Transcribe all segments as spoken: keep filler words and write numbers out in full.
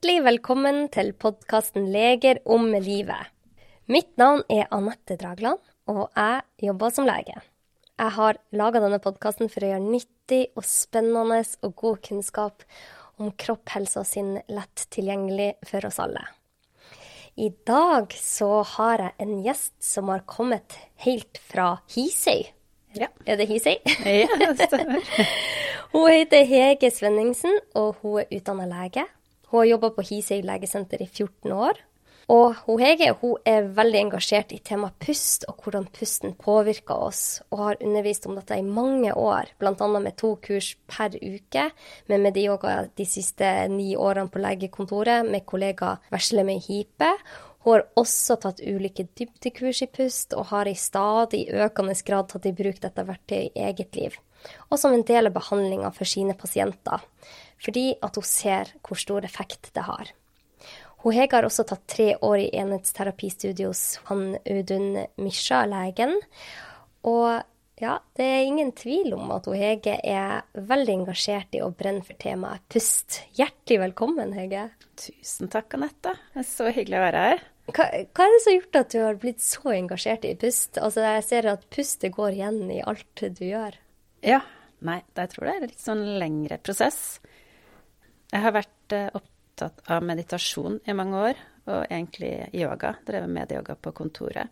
Hjertelig velkommen til podcasten Leger om livet. Mitt navn er Anette Dragland, og jeg jobber som lege. Jeg har laget denne podcasten for å gjøre nyttig og spennende og god kunnskap om kropp, helse og sinn lett tilgjengelig for oss alle. I dag så har jeg en gjest som har kommet helt fra Hisøy. Ja. Er det Hisøy? Ja, det stemmer. Hun heter Hege Svenningsen, og hun er utdannet lege. Hun har jobbet på Hisøy legesenter i fjorten år. Og hun Hege hun er veldig engasjert i tema pust og hvordan pusten påvirker oss, og har undervist om dette i mange år, blant annet med to kurs per uke, med medyoga de siste ni årene på legekontoret med kollega Veslemøy Hipe. Hun har også tatt ulike dybdekurs i pust, og har i stadig økende grad tatt i bruk dette verktøyet i eget liv, og som en del av behandlingen for sine pasienter, fordi at hun ser hvor stor effekt det har. Hun Hege har også tatt tre år i enhetsterapistudio hos han Audun Mischa, legen, og ja, det er ingen tvil om at hun Hege er veldig engasjert i å brenne for temaet pust. Hjertelig velkommen, Hege. Tusen takk, Anette. Det er så hyggelig å være her. Hva, hva er det som har gjort at du har blitt så engasjert i pust? Altså, jeg ser at pustet går igjen i alt du gjør. Ja, nei, jeg tror det er en litt sånn lengre prosess. Jeg har vært eh, opptatt av meditasjon i mange år, og egentlig yoga, drevet med yoga på kontoret.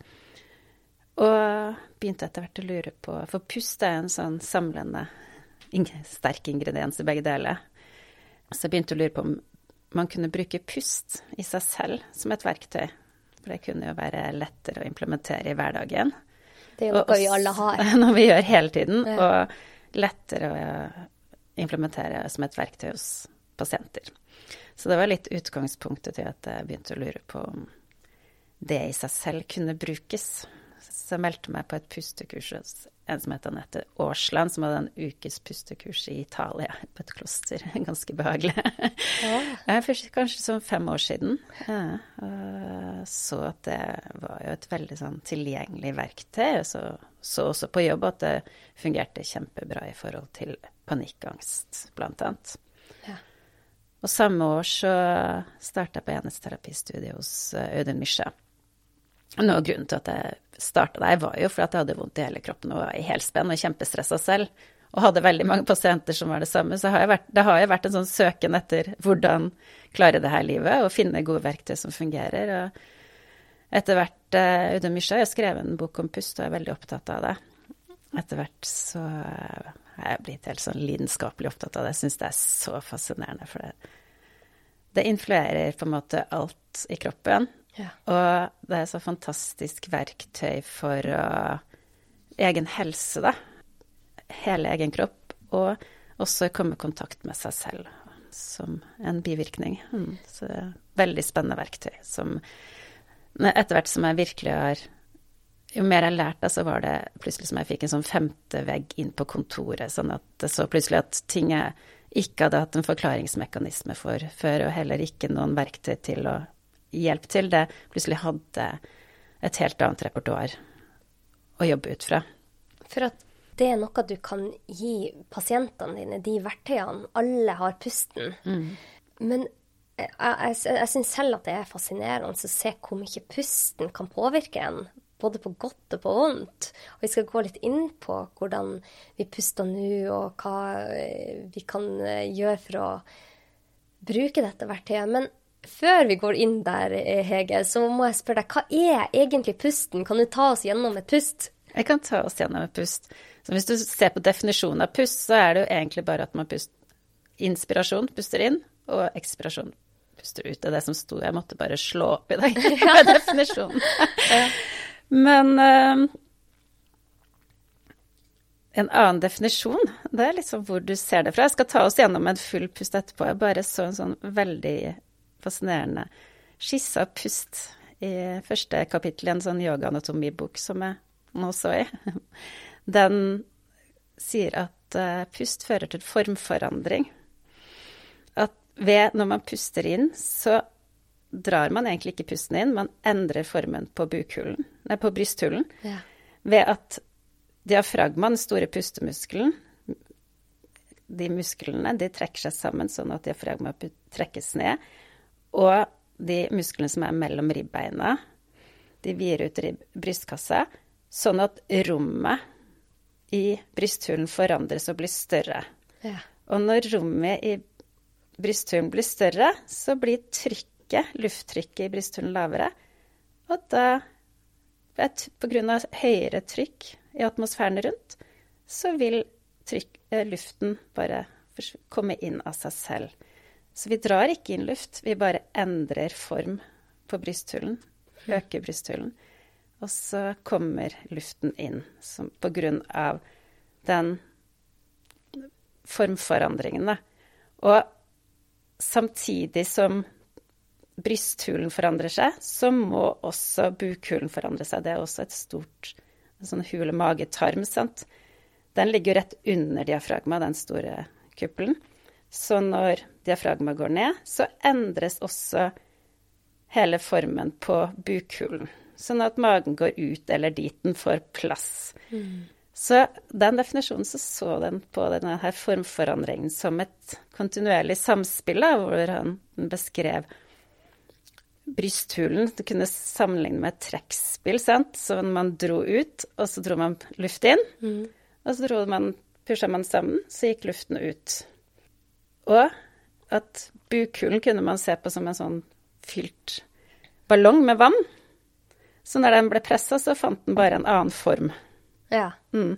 Og begynte etter hvert å lure på, for pust er en sånn samlende, sterk ingrediens i begge deler. Så jeg begynte å lure på om man kunne bruke pust i seg selv som et verktøy. For det kunne jo være lettere å implementere i hverdagen. Det er jo noe vi alle har. Noe vi gjør hele tiden, ja. Og lettere å implementere som et verktøy hos pasienter. Så det var litt utgangspunktet til at jeg begynte å lure på om det i seg selv kunne brukes. Så jeg meldte meg på et pustekurs hos en som heter Anette Årsland, som hadde en ukes pustekurs i Italia på et kloster. Ganske behagelig. Ja. Først kanskje sånn fem år siden. Ja, så at det var jo et veldig sånn tilgjengelig verktøy. Så, så også på jobb at det fungerte kjempebra i forhold til panikkangst, blant annet. Ja. Og samme år så startet jeg på enhetsterapistudiet hos Audun Mischa. Noe av grunnen til at jeg startet der var jo for at jeg hadde vondt i hele kroppen og var i helspenn og kjempestresset selv, og hadde veldig mange pasienter som var det samme. Så har jeg vært, det har jo vært en sånn søken etter hvordan klare det her livet og finne gode verktøy som fungerer. Og etter hvert, Audun Mischa har skrevet en bok om pust, og jeg er veldig opptatt av det. Etter hvert så har jeg blitt helt sånn lidenskapelig opptatt av det. Jeg synes det er så fascinerende, for det, det influerer på en måte alt i kroppen. Ja. Og det er så fantastisk verktøy for uh, egen helse, da. Hele egen kropp, og også komme i kontakt med seg selv som en bivirkning. Mm. Så det er veldig spennende verktøy, som etter hvert som jeg virkelig har, jo mer jeg lærte, så var det plutselig som jeg fikk en sånn femte vegg inn på kontoret, sånn at det så plutselig at ting jeg ikke hadde hatt en forklaringsmekanisme for før, og heller ikke noen verktøy til å hjelp til det, plutselig hadde et helt annet repertoar å jobbe ut fra. For at det er noe du kan gi pasientene dine, de verktøyene, alle har pusten. Mm. Men jeg, jeg, jeg synes selv at det er fascinerende å se hvor mye pusten kan påvirke en, både på godt og på vondt. Og vi skal gå litt inn på hvordan vi puster nå, og hva vi kan gjøre for å bruke dette verktøyet. Men før vi går inn der, Hege, så må jeg spørre deg, hva er egentlig pusten? Kan du ta oss gjennom et pust? Jeg kan ta oss gjennom et pust. Så hvis du ser på definisjonen av pust, så er det jo egentlig bare at man puster inspirasjon, puster inn, og ekspirasjon, puster ut. Det er det som sto, jeg måtte bare slå opp i dag med definisjonen. Ja. Men uh, en annen definisjon, det er liksom hvor du ser det fra. Jeg skal ta oss gjennom en full pust etterpå. Jeg bare så en sånn veldig fascinerende skisse av pust i første kapittel i en sånn yoga-anatomibok som jeg nå så i. Den sier at uh, pust fører til formforandring. At ved, når man puster inn, så drar man egentlig ikke pusten inn, man endrer formen på bukhulen, nei, på brysthulen, ja. Ved at diafragma, den store pustemuskelen, de musklene, de trekker seg sammen sånn at diafragma trekkes ned, og de musklene som er mellom ribbeina, de virer ut i brystkassa, sånn at rommet i brysthulen forandres og blir større. Ja. Og når rommet i brysthulen blir større, så blir trykket, lufttrykket i brysthulen lavere, og da, på grunn av høyere trykk i atmosfæren rundt, så vil trykk, luften bare komme inn av seg selv. Så vi drar ikke inn luft, vi bare endrer form på brysthulen, øker brysthulen, og så kommer luften inn som, på grunn av den formforandringen. Da. Og samtidig som brysthulen forandrer seg, så må også bukhulen forandre seg. Det er også et stort sånn hule-mage-tarm, sant? Den ligger rett under diafragma, den store kuppelen. Så når diafragma går ned, så endres også hele formen på bukhulen. Sånn at magen går ut, eller dit den får plass. Mm. Så den definisjonen så, så den på denne her formforandringen som et kontinuerlig samspill, da, hvor han beskrev brysthulen. Du kunne sammenligne med et trekkspill, sant? Så man dro ut, og så dro man luft inn, mm. og så dro man, pushet man sammen, så gikk luften ut. Og at bukhulen kunne man se på som en sånn fylt ballong med vann. Så når den ble presset, så fant den bare en annen form. Ja. Mm.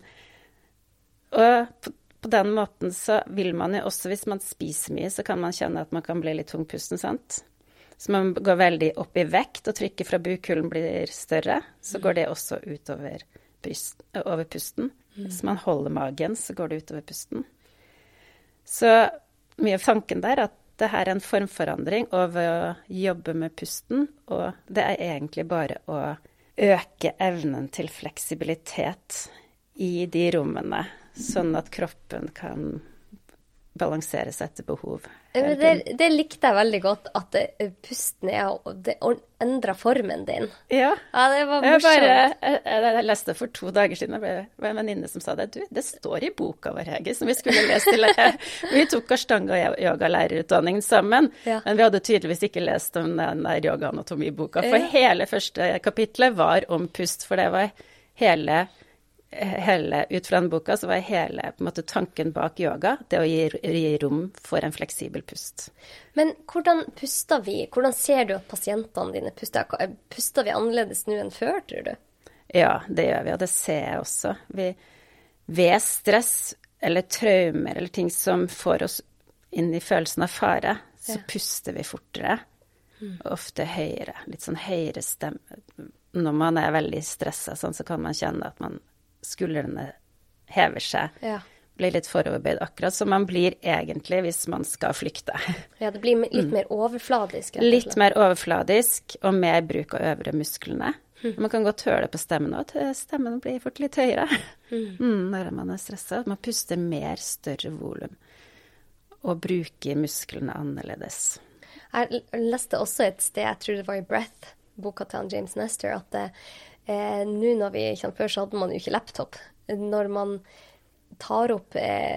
Og på, på den måten så vil man jo også, hvis man spiser mye, så kan man kjenne at man kan bli litt tungpusten, sant? Så man går veldig opp i vekt, og trykket fra bukhulen blir større, så går det også utover bryst, over pusten. Mm. Hvis man holder magen, så går det utover pusten. Så mye av tanken der at det her er en formforandring over å jobbe med pusten, og det er egentlig bare å øke evnen til fleksibilitet i de rommene, sånn at kroppen kan balansere seg etter behov. Det, det likte jeg veldig godt, at det, pusten er det endret formen din. Ja, ja det var morsomt. Jeg, bare, jeg, jeg leste for to dager siden, det var en venninne som sa det. Du, det står i boka vår, Hege, som vi skulle lese til. Vi tok Ashtanga yoga-lærerutdanningen sammen, ja. Men vi hadde tydeligvis ikke lest om den der yoga-anatomi-boka, for ja. Hele første kapitlet var om pust, for det var hele... Hele, ut fra den boka så var hele på en måte, tanken bak yoga det å gi, gi rom for en fleksibel pust. Men hvordan puster vi? Hvordan ser du at pasientene dine puster? Puster vi annerledes nå enn før, tror du? Ja, det gjør vi, og det ser jeg også. Vi, ved stress eller traumer eller ting som får oss inn i følelsen av fare, så ja. Puster vi fortere, mm. og ofte høyere, litt sånn høyere stemme. Når man er veldig stresset, sånn, så kan man kjenne at man skuldrene hever seg, ja. Blir litt foroverbøyd akkurat, som man blir egentlig hvis man skal flykte. Ja, det blir litt mm. mer overfladisk. Litt mer overfladisk, og mer bruk av øvre musklene. Mm. Man kan godt høre det på stemmen, og at stemmen blir fort litt høyere. Mm. Mm, når man er stresset. Man puster mer, større volum, og bruker musklene annerledes. Jeg leste også et sted, jeg tror det var i Breath, boka til James Nestor, at det Eh, nå når vi kjente før, så hadde man jo ikke laptop. Når man tar opp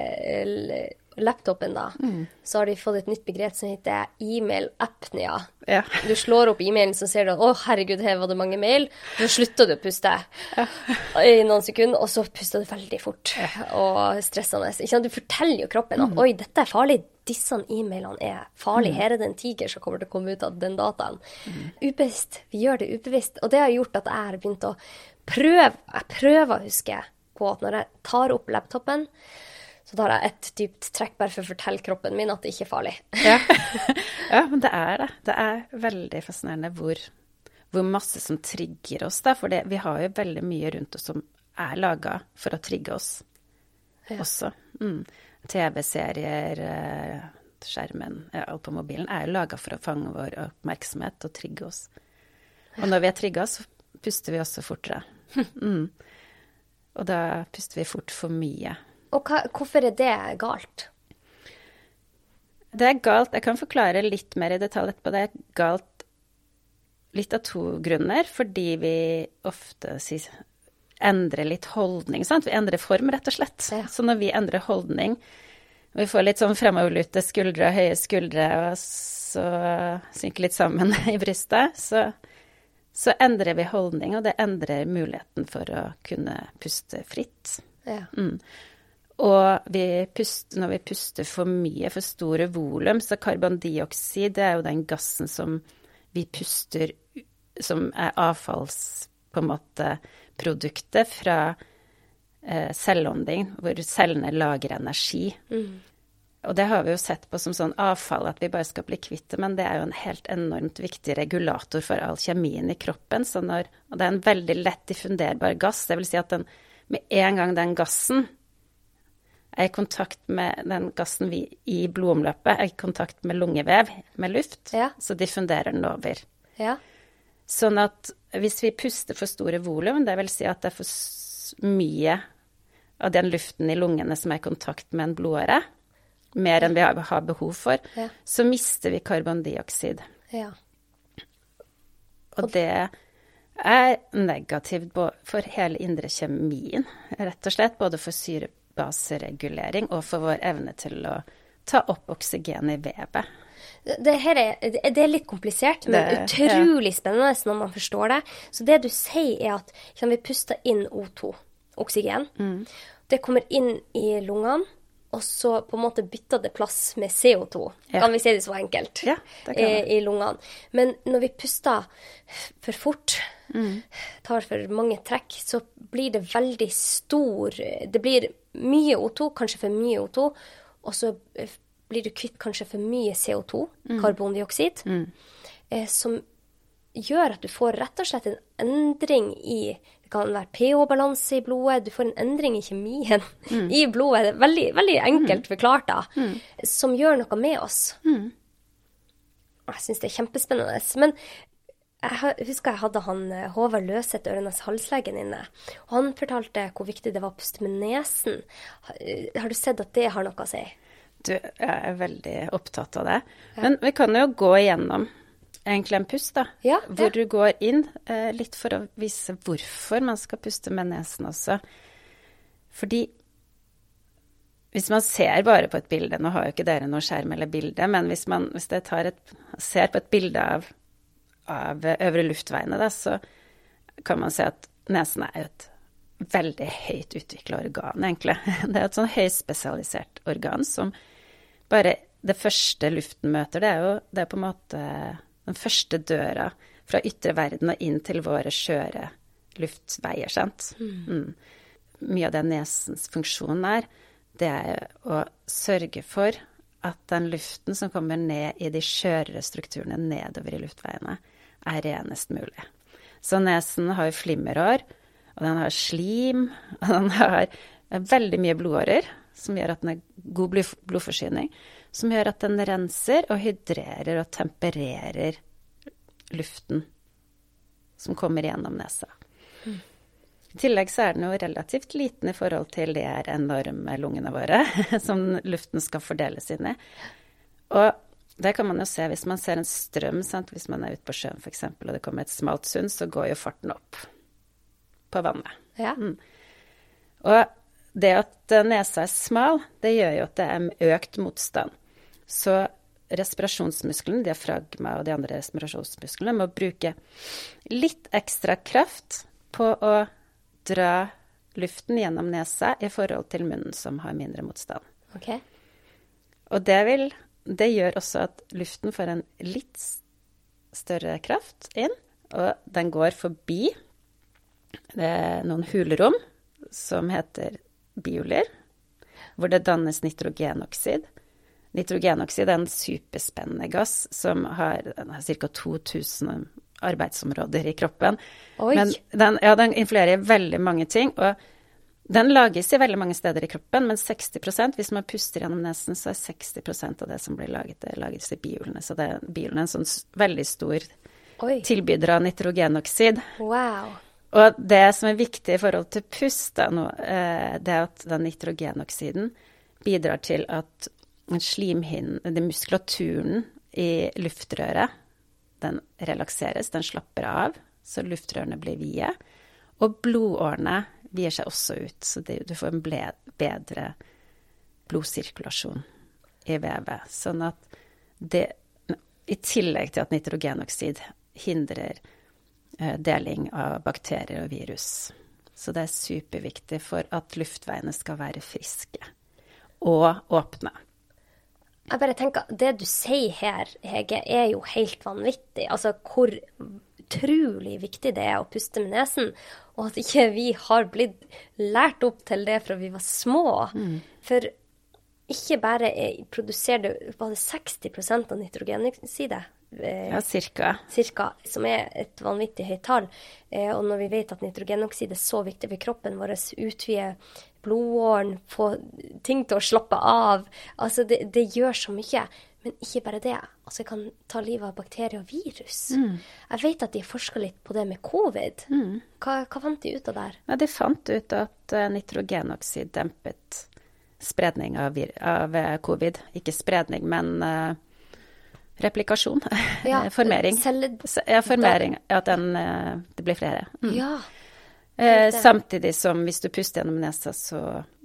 eh, laptopen da, mm. så har de fått et nytt begrep som heter e-mail-apnea. Ja. Du slår opp e-mailen, så ser du at, å herregud, her var det mange mail. Så slutter du å puste ja. I noen sekunder, og så puster du veldig fort ja. Og stressende. Ikke sant? Du forteller jo kroppen at, mm. oi, dette er farlig. Disse e-mailene er farlige. Mm. Her er det en tiger som kommer til å komme ut av den dataen. Mm. Ubevisst. Vi gjør det ubevisst. Og det har gjort at jeg har begynt å prøve, jeg prøver å huske på at når jeg tar opp laptopen, så tar jeg et dypt trekk bare for å fortelle kroppen min at det ikke er farlig. Ja, ja men det er det. Det er veldig fascinerende hvor, hvor masse som trigger oss. Da. For det, vi har jo veldig mye rundt oss som er laget for å trigge oss ja. Også. Mm. T V-serier, skjermen, ja, alt på mobilen er jo laget for å fange vår oppmerksomhet og trigge oss. Og når vi er trigget, så puster vi også fortere. Mm. Og da puster vi fort for mye. Og hva, hvorfor er det galt? Det er galt, jeg kan forklare litt mer i detalj etterpå. Det er galt litt av to grunner, fordi vi ofte sier endrer litt holdning, sant? Vi endrer form, rett og slett. Ja. Så når vi endrer holdning, Vi får litt sånn fremoverlute skuldre, høye skuldre, og så synker litt sammen i brystet. Så, så endrer vi holdning, og det endrer muligheten for å kunne puste fritt. Ja. Mm. Og vi puster, når vi puster for mye, for store volum, så karbondioksid, det er jo den gassen som vi puster, som er avfalls, på en måte, produktet fra eh, celleånding, hvor cellene lager energi. Mm. Og det har vi jo sett på som sånn avfall, at vi bare skal bli kvitt det, men det er jo en helt enormt viktig regulator for all kjemien i kroppen. Så når, og det er en veldig lett diffunderbar gass, det vil si at den, med en gang den gassen er i kontakt med den gassen vi, i blodomløpet, er i kontakt med lungevev, med luft, ja. Så diffunderer den over. Ja. Sånn at hvis vi puster for store volum, det vil si at det er for mye av den luften i lungene som er i kontakt med en blodåre, mer enn vi har, har behov for, ja. Så mister vi karbondioksid. Ja. Og det er negativt for hele indre kjemien, rett og slett, både for syrebaseregulering og for vår evne til å ta opp oksygen i vevet. Det, her er, det er litt komplisert, men det, utrolig ja. Spennende når man forstår det. Så det du sier er at vi puster inn O to, oksygen. Mm. Det kommer inn i lungene, og så på en måte bytter det plass med C O to. Ja. Kan vi si det så enkelt? Ja, det kan i, i lungene. Men når vi puster for fort, mm. tar for mange trekk, så blir det veldig stor, det blir mye O to, kanskje for mye O to, og så blir du kvitt kanskje for mye C O to, mm. karbondioksid, mm. eh, som gjør at du får rett og slett en endring i, det kan være pH-balanse i blodet, du får en endring i kjemien mm. i blodet, det er veldig, veldig enkelt mm. forklart da, mm. som gjør noe med oss. Mm. Jeg synes det er kjempespennende, men jeg husker jeg hadde han Håvard Løseth, Ørenes halslegen inne, og han fortalte hvor viktig det var å puste med nesen. Har du sett at det har noe å si? Du, jeg er veldig opptatt av det. Men vi kan jo gå igjennom egentlig en pust, da. Ja, hvor ja. Du går inn, eh, litt for å vise hvorfor man skal puste med nesen også. Fordi hvis man ser bare på et bilde, nå har jo ikke dere noe skjerm eller bilde, men hvis man hvis jeg tar et, ser på et bilde av, av øvre luftveiene, da, så kan man se at nesen er et veldig høyt utviklet organ, egentlig. Det er et sånn høyspesialisert organ som bare det første luften møter, det er jo det er på en måte den første døra fra ytre verden og inn til våre skjøre luftveier, sant? Mm. Mm. Mye av det nesens funksjon er, det er å sørge for at den luften som kommer ned i de skjørere strukturene nedover i luftveiene, er renest mulig. Så nesen har jo flimmerår, og den har slim, og den har veldig mye blodårer, som gjør at den er god blodforsyning, som gjør at den renser og hydrerer og tempererer luften som kommer gjennom nesa. Mm. I tillegg så er den jo relativt liten i forhold til de her enorme lungene våre, som luften skal fordeles inn i. Og det kan man jo se hvis man ser en strøm, sant? Hvis man er ute på sjøen for eksempel, og det kommer et smalt sund, så går jo farten opp på vannet. Ja. Mm. Og det at nesa er smal, det gjør jo at det er økt motstand. Så respirasjonsmuskelen, diafragma og de andre respirasjonsmusklene må bruke litt ekstra kraft på å dra luften gjennom nesa i forhold til munnen som har mindre motstand. Okay. Og det, vil, det gjør også at luften får en litt større kraft inn, og den går forbi det er noen hulrom som heter bioler, hvor det dannes nitrogenoksid. Nitrogenoksid er en superspennende gass som har, har ca. to tusen arbeidsområder i kroppen. Oi. Men den, ja, den influerer i veldig mange ting, og den lages i veldig mange steder i kroppen, men seksti prosent, hvis man puster gjennom nesen, så er seksti prosent av det som blir laget, det lages i biolene. Så det, biolene er en sånn veldig stor Oi. tilbyder av nitrogenoksid. Wow. Og det som er viktig i forhold til pust, da, nå, det er at den nitrogenoksiden bidrar til at slimhinnen, den muskulaturen i luftrøret, den relakseres, den slapper av, så luftrørene blir vide. Og blodårene vier seg også ut, så det, du får en ble, bedre blodsirkulasjon i vevet. Sånn at det, i tillegg til at nitrogenoksid hindrer eh, deling av bakterier og virus. Så det er superviktig for at luftveiene skal være friske og åpne. Jeg bare tenker, det du sier her, Hege, er jo helt vanvittig. Altså, hvor utrolig viktig det er å puste med nesen, og at ikke vi har blitt lært opp til det fra vi var små. Mm. For ikke bare er, produserer det bare seksti prosent av nitrogenoksidet. Eh, ja, cirka. Cirka, som er et vanvittig høyt tall. Eh, og når vi vet at nitrogenoksid er så viktig for kroppen vår, utvider blodåren, få ting til å slappe av. Altså, det, det gjør så mye. Men ikke bare det. Altså, det kan ta livet av bakterier og virus. Mm. Jeg vet at de forsker litt på det med covid. Mm. Hva, hva fant de ut av der? Ja, de fant ut at uh, nitrogenoksid dempet spredning av, av uh, covid. Ikke spredning, men uh, replikasjon. Ja, formering. Celle... Ja, formering. At den, uh, det blir flere. Mm. Ja. Eh, samtidig som hvis du puster gjennom nesa, så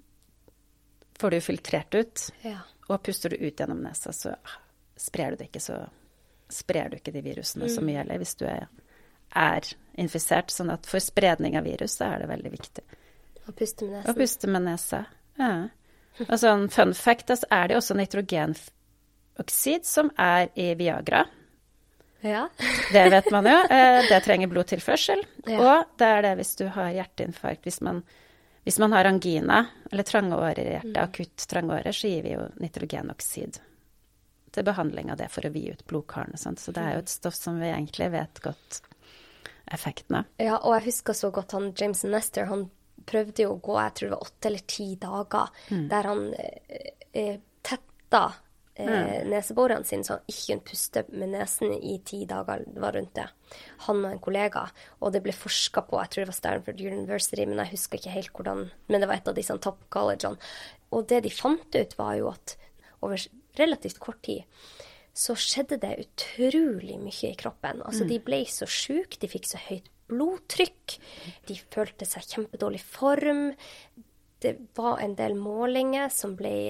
får du filtrert ut. Ja. Og puster du ut gjennom nesa, så sprer du det ikke, så sprer du ikke de virusene mm. så mye. Eller hvis du er, er infisert, sånn at for spredning av virus, så er det veldig viktig. Å puste med nesen. Å puste med nesa, ja. Og sånn fun fact, så er det også nitrogenoksid som er i Viagra. Ja. Det vet man jo. Det trenger blodtilførsel. Ja. Og det er det hvis du har hjerteinfarkt. Hvis man, hvis man har angina eller trange årer i hjertet, mm. akutt trange årer, så gir vi jo nitrogenoksid til behandling av det for å vie ut blodkarene. Sant? Så det er jo et stoff som vi egentlig vet godt effekten av. Ja, og jeg husker så godt han Jameson Nestor, han prøvde jo å gå, jeg tror det var åtte eller ti dager, mm. der han eh, tetta Eh, neseborene sine, så han ikke kunne puste med nesen i ti dager. Det var rundt det. Han og en kollega. Og det ble forsket på, jeg tror det var Stanford University, men jeg husker ikke helt hvordan, men det var et av disse top collegene. Og det de fant ut var jo at over relativt kort tid, så skjedde det utrolig mye i kroppen. Altså mm. de ble så syke, de fikk så høyt blodtrykk, de følte seg kjempedårlig form. Det var en del målinger som ble...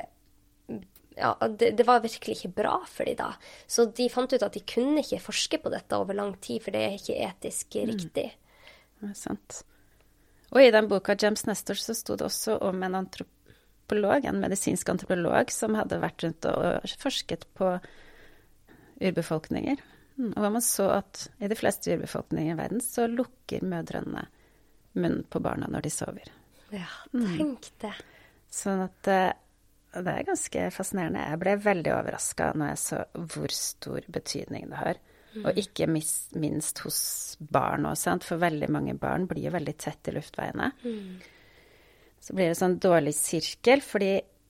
Ja, det, det var virkelig ikke bra for de da. Så de fant ut at de kunne ikke forske på dette over lang tid, for det er ikke etisk riktig. Mm. Det er sant. Og i den boka James Nestor så stod det også om en antropolog, en medisinsk antropolog, som hadde vært rundt og forsket på urbefolkninger. Og man så at i de fleste urbefolkninger i verden så lukker mødrene munnen på barna når de sover. Ja, tenk det. Mm. Sånn at... Det er ganske fascinerende. Jeg ble veldig overrasket når jeg så hvor stor betydning det har. Mm. Og ikke minst hos barn også, sant? For veldig mange barn blir jo veldig tett i luftveiene. Mm. Så blir det sånn dårlig sirkel, fordi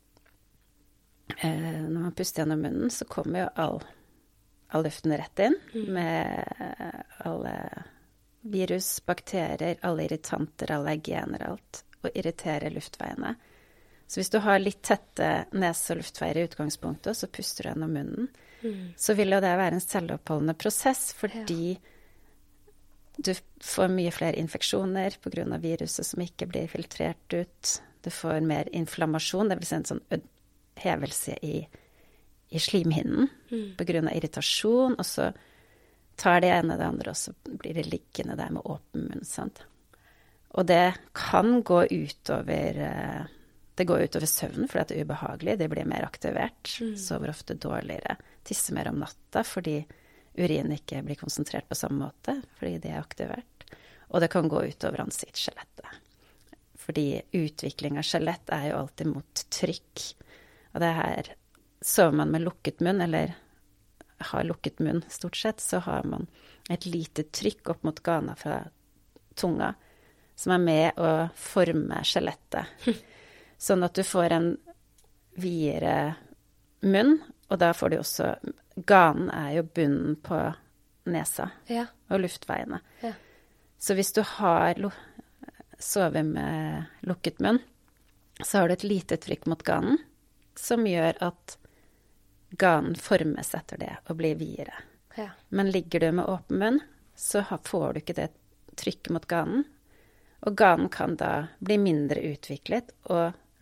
eh, når man puster gjennom munnen, så kommer jo all, all luften rett inn, mm. med alle virus, bakterier, alle irritanter, alle gener, alt, og irriterer luftveiene. Så hvis du har litt tette nese- og luftveier i utgangspunktet, så puster du gjennom munnen, mm. så vil jo det være en selvoppholdende prosess, fordi ja. du får mye flere infeksjoner på grunn av viruset som ikke blir filtrert ut. Du får mer inflammasjon, det vil si en sånn hevelse i, i slimhinnen mm. på grunn av irritasjon, og så tar det ene det andre, og så blir det liggende der med åpen munn, sant? Og det kan gå utover... Det går utover søvnen fordi det er ubehagelig, det blir mer aktivert, mm. sover ofte dårligere, tisser mer om natta fordi urin ikke blir konsentrert på samme måte, fordi det er aktivert. Og det kan gå utover ansiktsskjelettet. Fordi utvikling av skjelett er jo alltid mot trykk. Og det her, sover man med lukket munn, eller har lukket munn stort sett, så har man et lite trykk opp mot gana fra tunga, som er med å forme skjelettet. Sånn at du får en videre munn, og da får du også... Ganen er jo bunnen på nesa ja. Og luftveiene. Ja. Så hvis du har sovet med lukket munn, så har du et lite trykk mot ganen, som gjør at ganen formes etter det og blir videre. Ja. Men ligger du med åpen munn, så får du ikke det trykket mot ganen, og ganen kan da bli mindre utviklet, og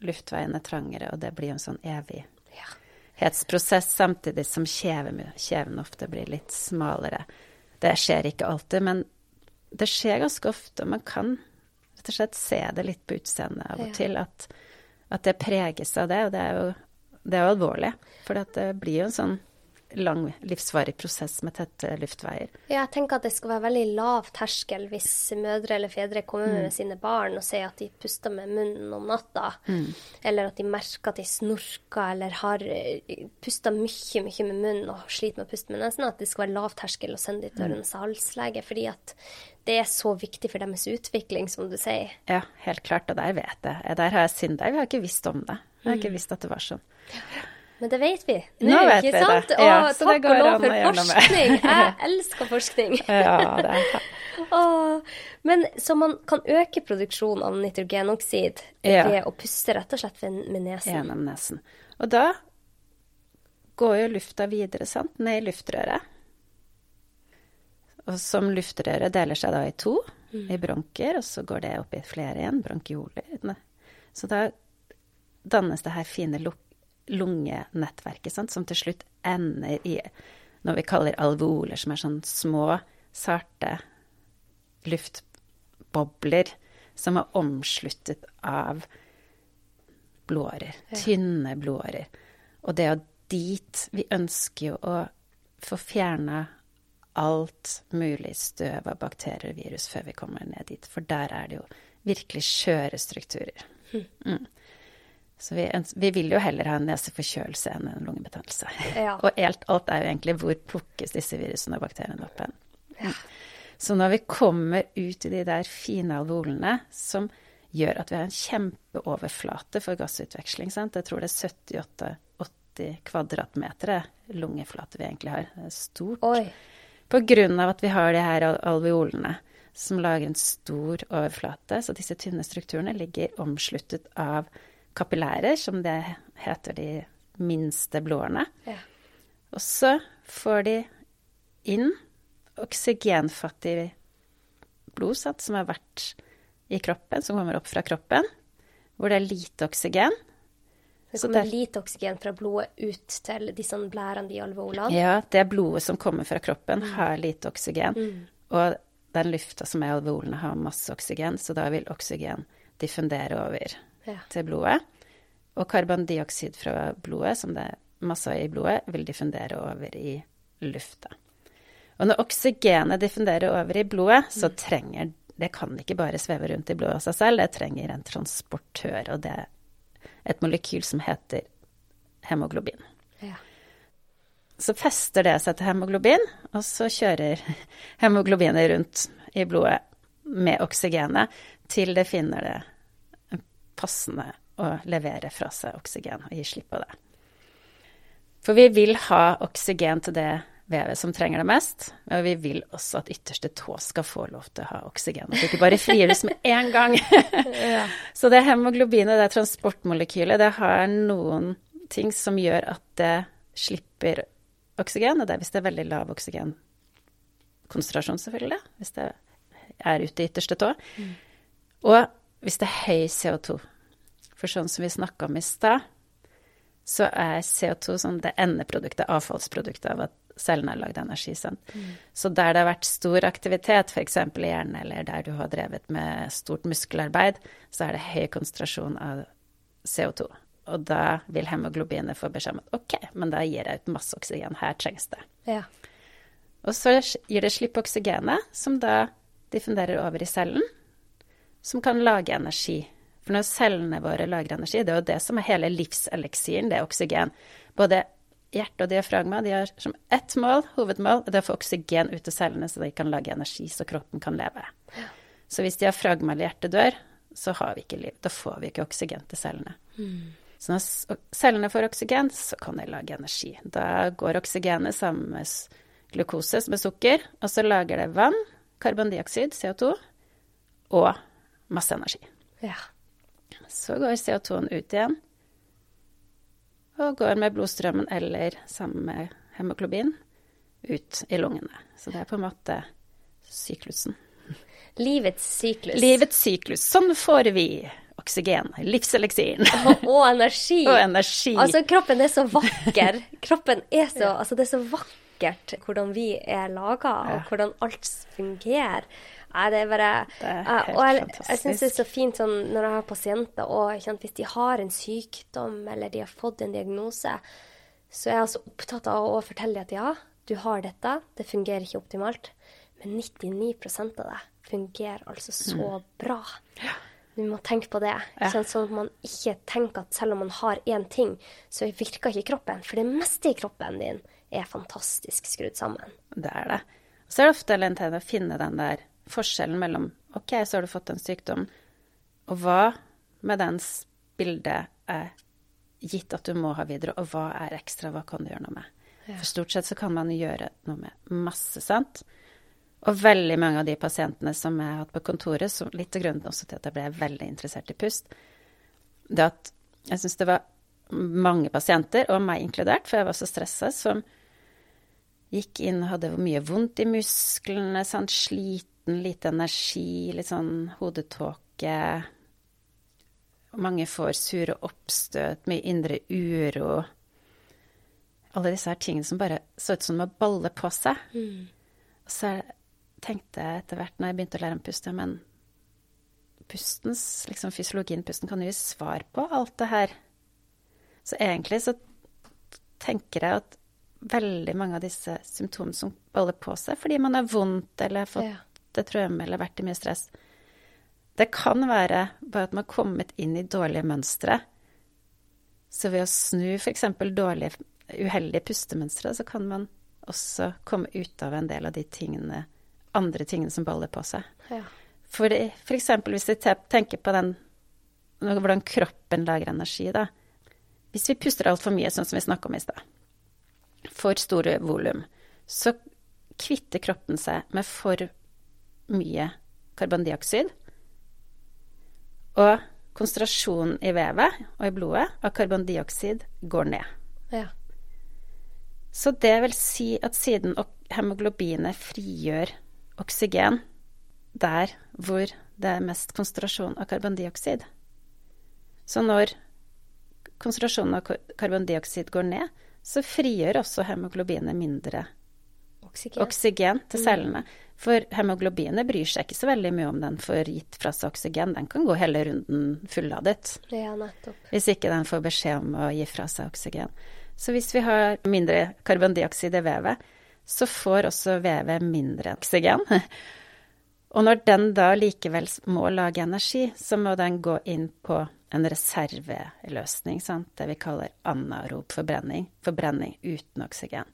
luftveiene trangere, og det blir en sånn evighetsprosess, samtidig som kjeven, kjeven ofte blir litt smalere. Det skjer ikke alltid, men det skjer ganske ofte, og man kan rett og slett se det litt på utseendet av og Ja. til, at, at det preges av det, og det er jo, det er jo alvorlig, for det blir jo en sånn lang, livsvarig prosess med tette luftveier. Ja, jeg tenker at det skal være veldig lav terskel hvis mødre eller fedre kommer med sine barn og sier at de puster med munnen om natta, eller at de merker at de snorker eller har eh, pustet mye, mye med munnen og sliter med å puste med nesen, at det skal være lav terskel å sende de til ørens halslege, fordi at det er så viktig for deres utvikling, som du sier. Ja, helt klart, og der vet jeg. Der har jeg synd der, vi har ikke visst om det. Jeg har ikke visst at det var sånn. Men det vet vi. Nå vet vi det. Sant? Ja, og så det takk går og lov an å for gjøre noe med. forskning. Jeg elsker forskning. Ja, det er Åh, men så man kan øke produksjonen av nitrogenoksid Ja. ved å puste rett og slett ved- med nesen. gjennom nesen. Og da går jo lufta videre, sant, ned i luftrøret. Og som luftrøret deler seg da i to, i bronker, og så går det opp i flere igjen, bronkioler. Så da dannes det her fine luk lungenettverket, sant, som til slutt ender i noe vi kaller alveoler, som er sånn små, sarte luftbobler som er omsluttet av blodårer, Ja. tynne blodårer. Og det er dit vi ønsker jo å få fjernet alt mulig støv av bakterier og virus før vi kommer ned dit, for der er det jo virkelig skjøre strukturer. Mm. Så vi, øns- vi vil jo heller ha en neseforkjølelse enn en lungebetennelse. Ja. Og helt, alt er jo egentlig hvor plukkes disse virusene og bakteriene opp hen. Mm. Så når vi kommer ut i de der fine alveolene, som gjør at vi har en kjempeoverflate for gassutveksling, sant? Jeg tror det er syttiåtte åtti kvadratmeter lungeflate vi egentlig har. Det er stort. Oi. På grunn av at vi har de her al- alveolene som lager en stor overflate, så disse tynne strukturene ligger omsluttet av kapillærer, som det heter de minste blodårene. Ja. Og så får de inn oksygenfattig blod, sant, som har vært i kroppen, som kommer opp fra kroppen, hvor det er lite oksygen. Det Så kommer der- lite oksygen fra blodet ut til disse blærene i alveolene. Ja, det blodet som kommer fra kroppen har lite oksygen, og den lufta som er i alveolene har masse oksygen, så da vil oksygen diffundere over Ja. til blodet. Og karbondioksid fra blodet, som det er masse av i blodet, vil diffundere over i lufta. Og når oksygenet diffunderer over i blodet, så trenger det kan ikke bare sveve rundt i blodet av seg selv, det trenger en transportør, og det er et molekyl som heter hemoglobin. Ja. Så fester det seg til hemoglobin, og så kjører hemoglobinet rundt i blodet med oksygenet til det finner det passende å levere fra seg oksygen og gi slipp på det. For vi vil ha oksygen til det vevet som trenger det mest, og vi vil også at ytterste tå skal få lov til å ha oksygen, og ikke bare frigjøres med en gang. Ja. Så det hemoglobinet, det transportmolekylet, det har noen ting som gjør at det slipper oksygen, og det er hvis det er veldig lav oksygenkonsentrasjon selvfølgelig, hvis det er ute i ytterste tå. Mm. Og hvis det er høy C O to, for sånn som vi snakket om i sted, så er C O to sånn det endeproduktet, avfallsproduktet av at cellene har lagd energi. Sant? Mm. Så der det har vært stor aktivitet, for eksempel i hjernen, eller der du har drevet med stort muskelarbeid, så er det høy konsentrasjon av C O to. Og da vil hemoglobinet få beskjed om at ok, men da gir jeg ut masse oksygen, her trengs det. Ja. Og så gir det slipp oksygenet, som da diffunderer over i cellen, som kan lage energi. For når cellene våre lager energi, det er jo det som er hele livseliksiren, det er oksygen. Både hjerte og diafragma, de har som ett mål, hovedmål, det er å få oksygen ut til cellene, så de kan lage energi, så kroppen kan leve. Ja. Så hvis diafragma eller hjertet dør, så har vi ikke liv. Da får vi ikke oksygen til cellene. Mm. Så når cellene får oksygen, så kan de lage energi. Da går oksygenet sammen med glukose, som er sukker, og så lager det vann, karbondioksid, C O to, og masse energi. Ja. Så går C O to-en ut igjen, og går med blodstrømmen eller sammen med hemoglobin ut i lungene. Så det er på en måte syklusen. Livets syklus. Livets syklus. Sånn får vi oksygen, livseliksiren. Og, og energi. Og energi. Altså, kroppen er så vakker. Kroppen er så, altså det er så vakkert hvordan vi er laget, og ja. hvordan alt fungerer. Nei, det er bare... Det er uh, helt og jeg, fantastisk. Jeg synes det er så fint sånn, når jeg har pasienter, og hvis de har en sykdom, eller de har fått en diagnose, så er jeg altså opptatt av å fortelle at ja, du har dette, det fungerer ikke optimalt, men nittini prosent av det fungerer altså så mm. bra. Ja. Du må tenke på det, ja. sånn at man ikke tenker at selv om man har en ting, så virker ikke kroppen, for det meste i kroppen din er fantastisk skrudd sammen. Det er det. Så er det ofte lent til å finne den der forskjellen mellom, ok, så har du fått en sykdom, og hva med dens bilde er gitt at du må ha videre, og hva er ekstra, hva kan du gjøre noe med? Ja. For stort sett så kan man gjøre noe med masse, sant? Og veldig mange av de pasientene som jeg har hatt på kontoret, som litt av grunnen også til at jeg ble veldig interessert i pust, det at jeg synes det var mange pasienter, og meg inkludert, for jeg var så stresset, som gikk inn og hadde mye vondt i musklene, sant? Sliten, lite energi, litt sånn hodetåke. Mange får sure oppstøt, mye indre uro. Alle disse her tingene som bare så ut som de baller på seg. Mm. Og så tenkte jeg etter hvert når jeg begynte å lære om pust, ja, men pustens, liksom fysiologien, pusten kan jo gi svar på alt det her. Så egentlig så tenker jeg at veldig mange av disse symptomene som baller på seg, fordi man har vondt eller fått ja. det trømme eller vært i mye stress. Det kan være bare at man har kommet inn i dårlige mønstre. Så ved å snu for eksempel dårlige, uheldige pustemønstre, så kan man også komme ut av en del av de tingene, andre tingene som baller på seg. Ja. For, det, for eksempel hvis vi tenker på den, hvordan kroppen lager energi da. Hvis vi puster alt for mye, sånn som vi snakket om i sted, for store volum, så kvitter kroppen seg med for mye karbondioksid, og konsentrasjonen i vevet og i blodet av karbondioksid går ned. Ja. Så det vil si at siden hemoglobinet frigjør oksygen der hvor det er mest konsentrasjon av karbondioksid. Så når konsentrasjonen av karbondioksid går ned, så frigjør også hemoglobinet mindre oksygen, oksygen til cellene. Mm. For hemoglobinet bryr seg ikke så veldig mye om den får gitt fra seg oksygen. Den kan gå hele runden fulladet. Ja, nettopp. Hvis ikke den får beskjed om å gi fra seg oksygen. Så hvis vi har mindre karbondioksid i vevet, så får også vevet mindre oksygen. Og når den da likevel må lage energi, så må den gå inn på en reserveløsning, sant? Det vi kaller anaerob forbrenning, forbrenning uten oksygen.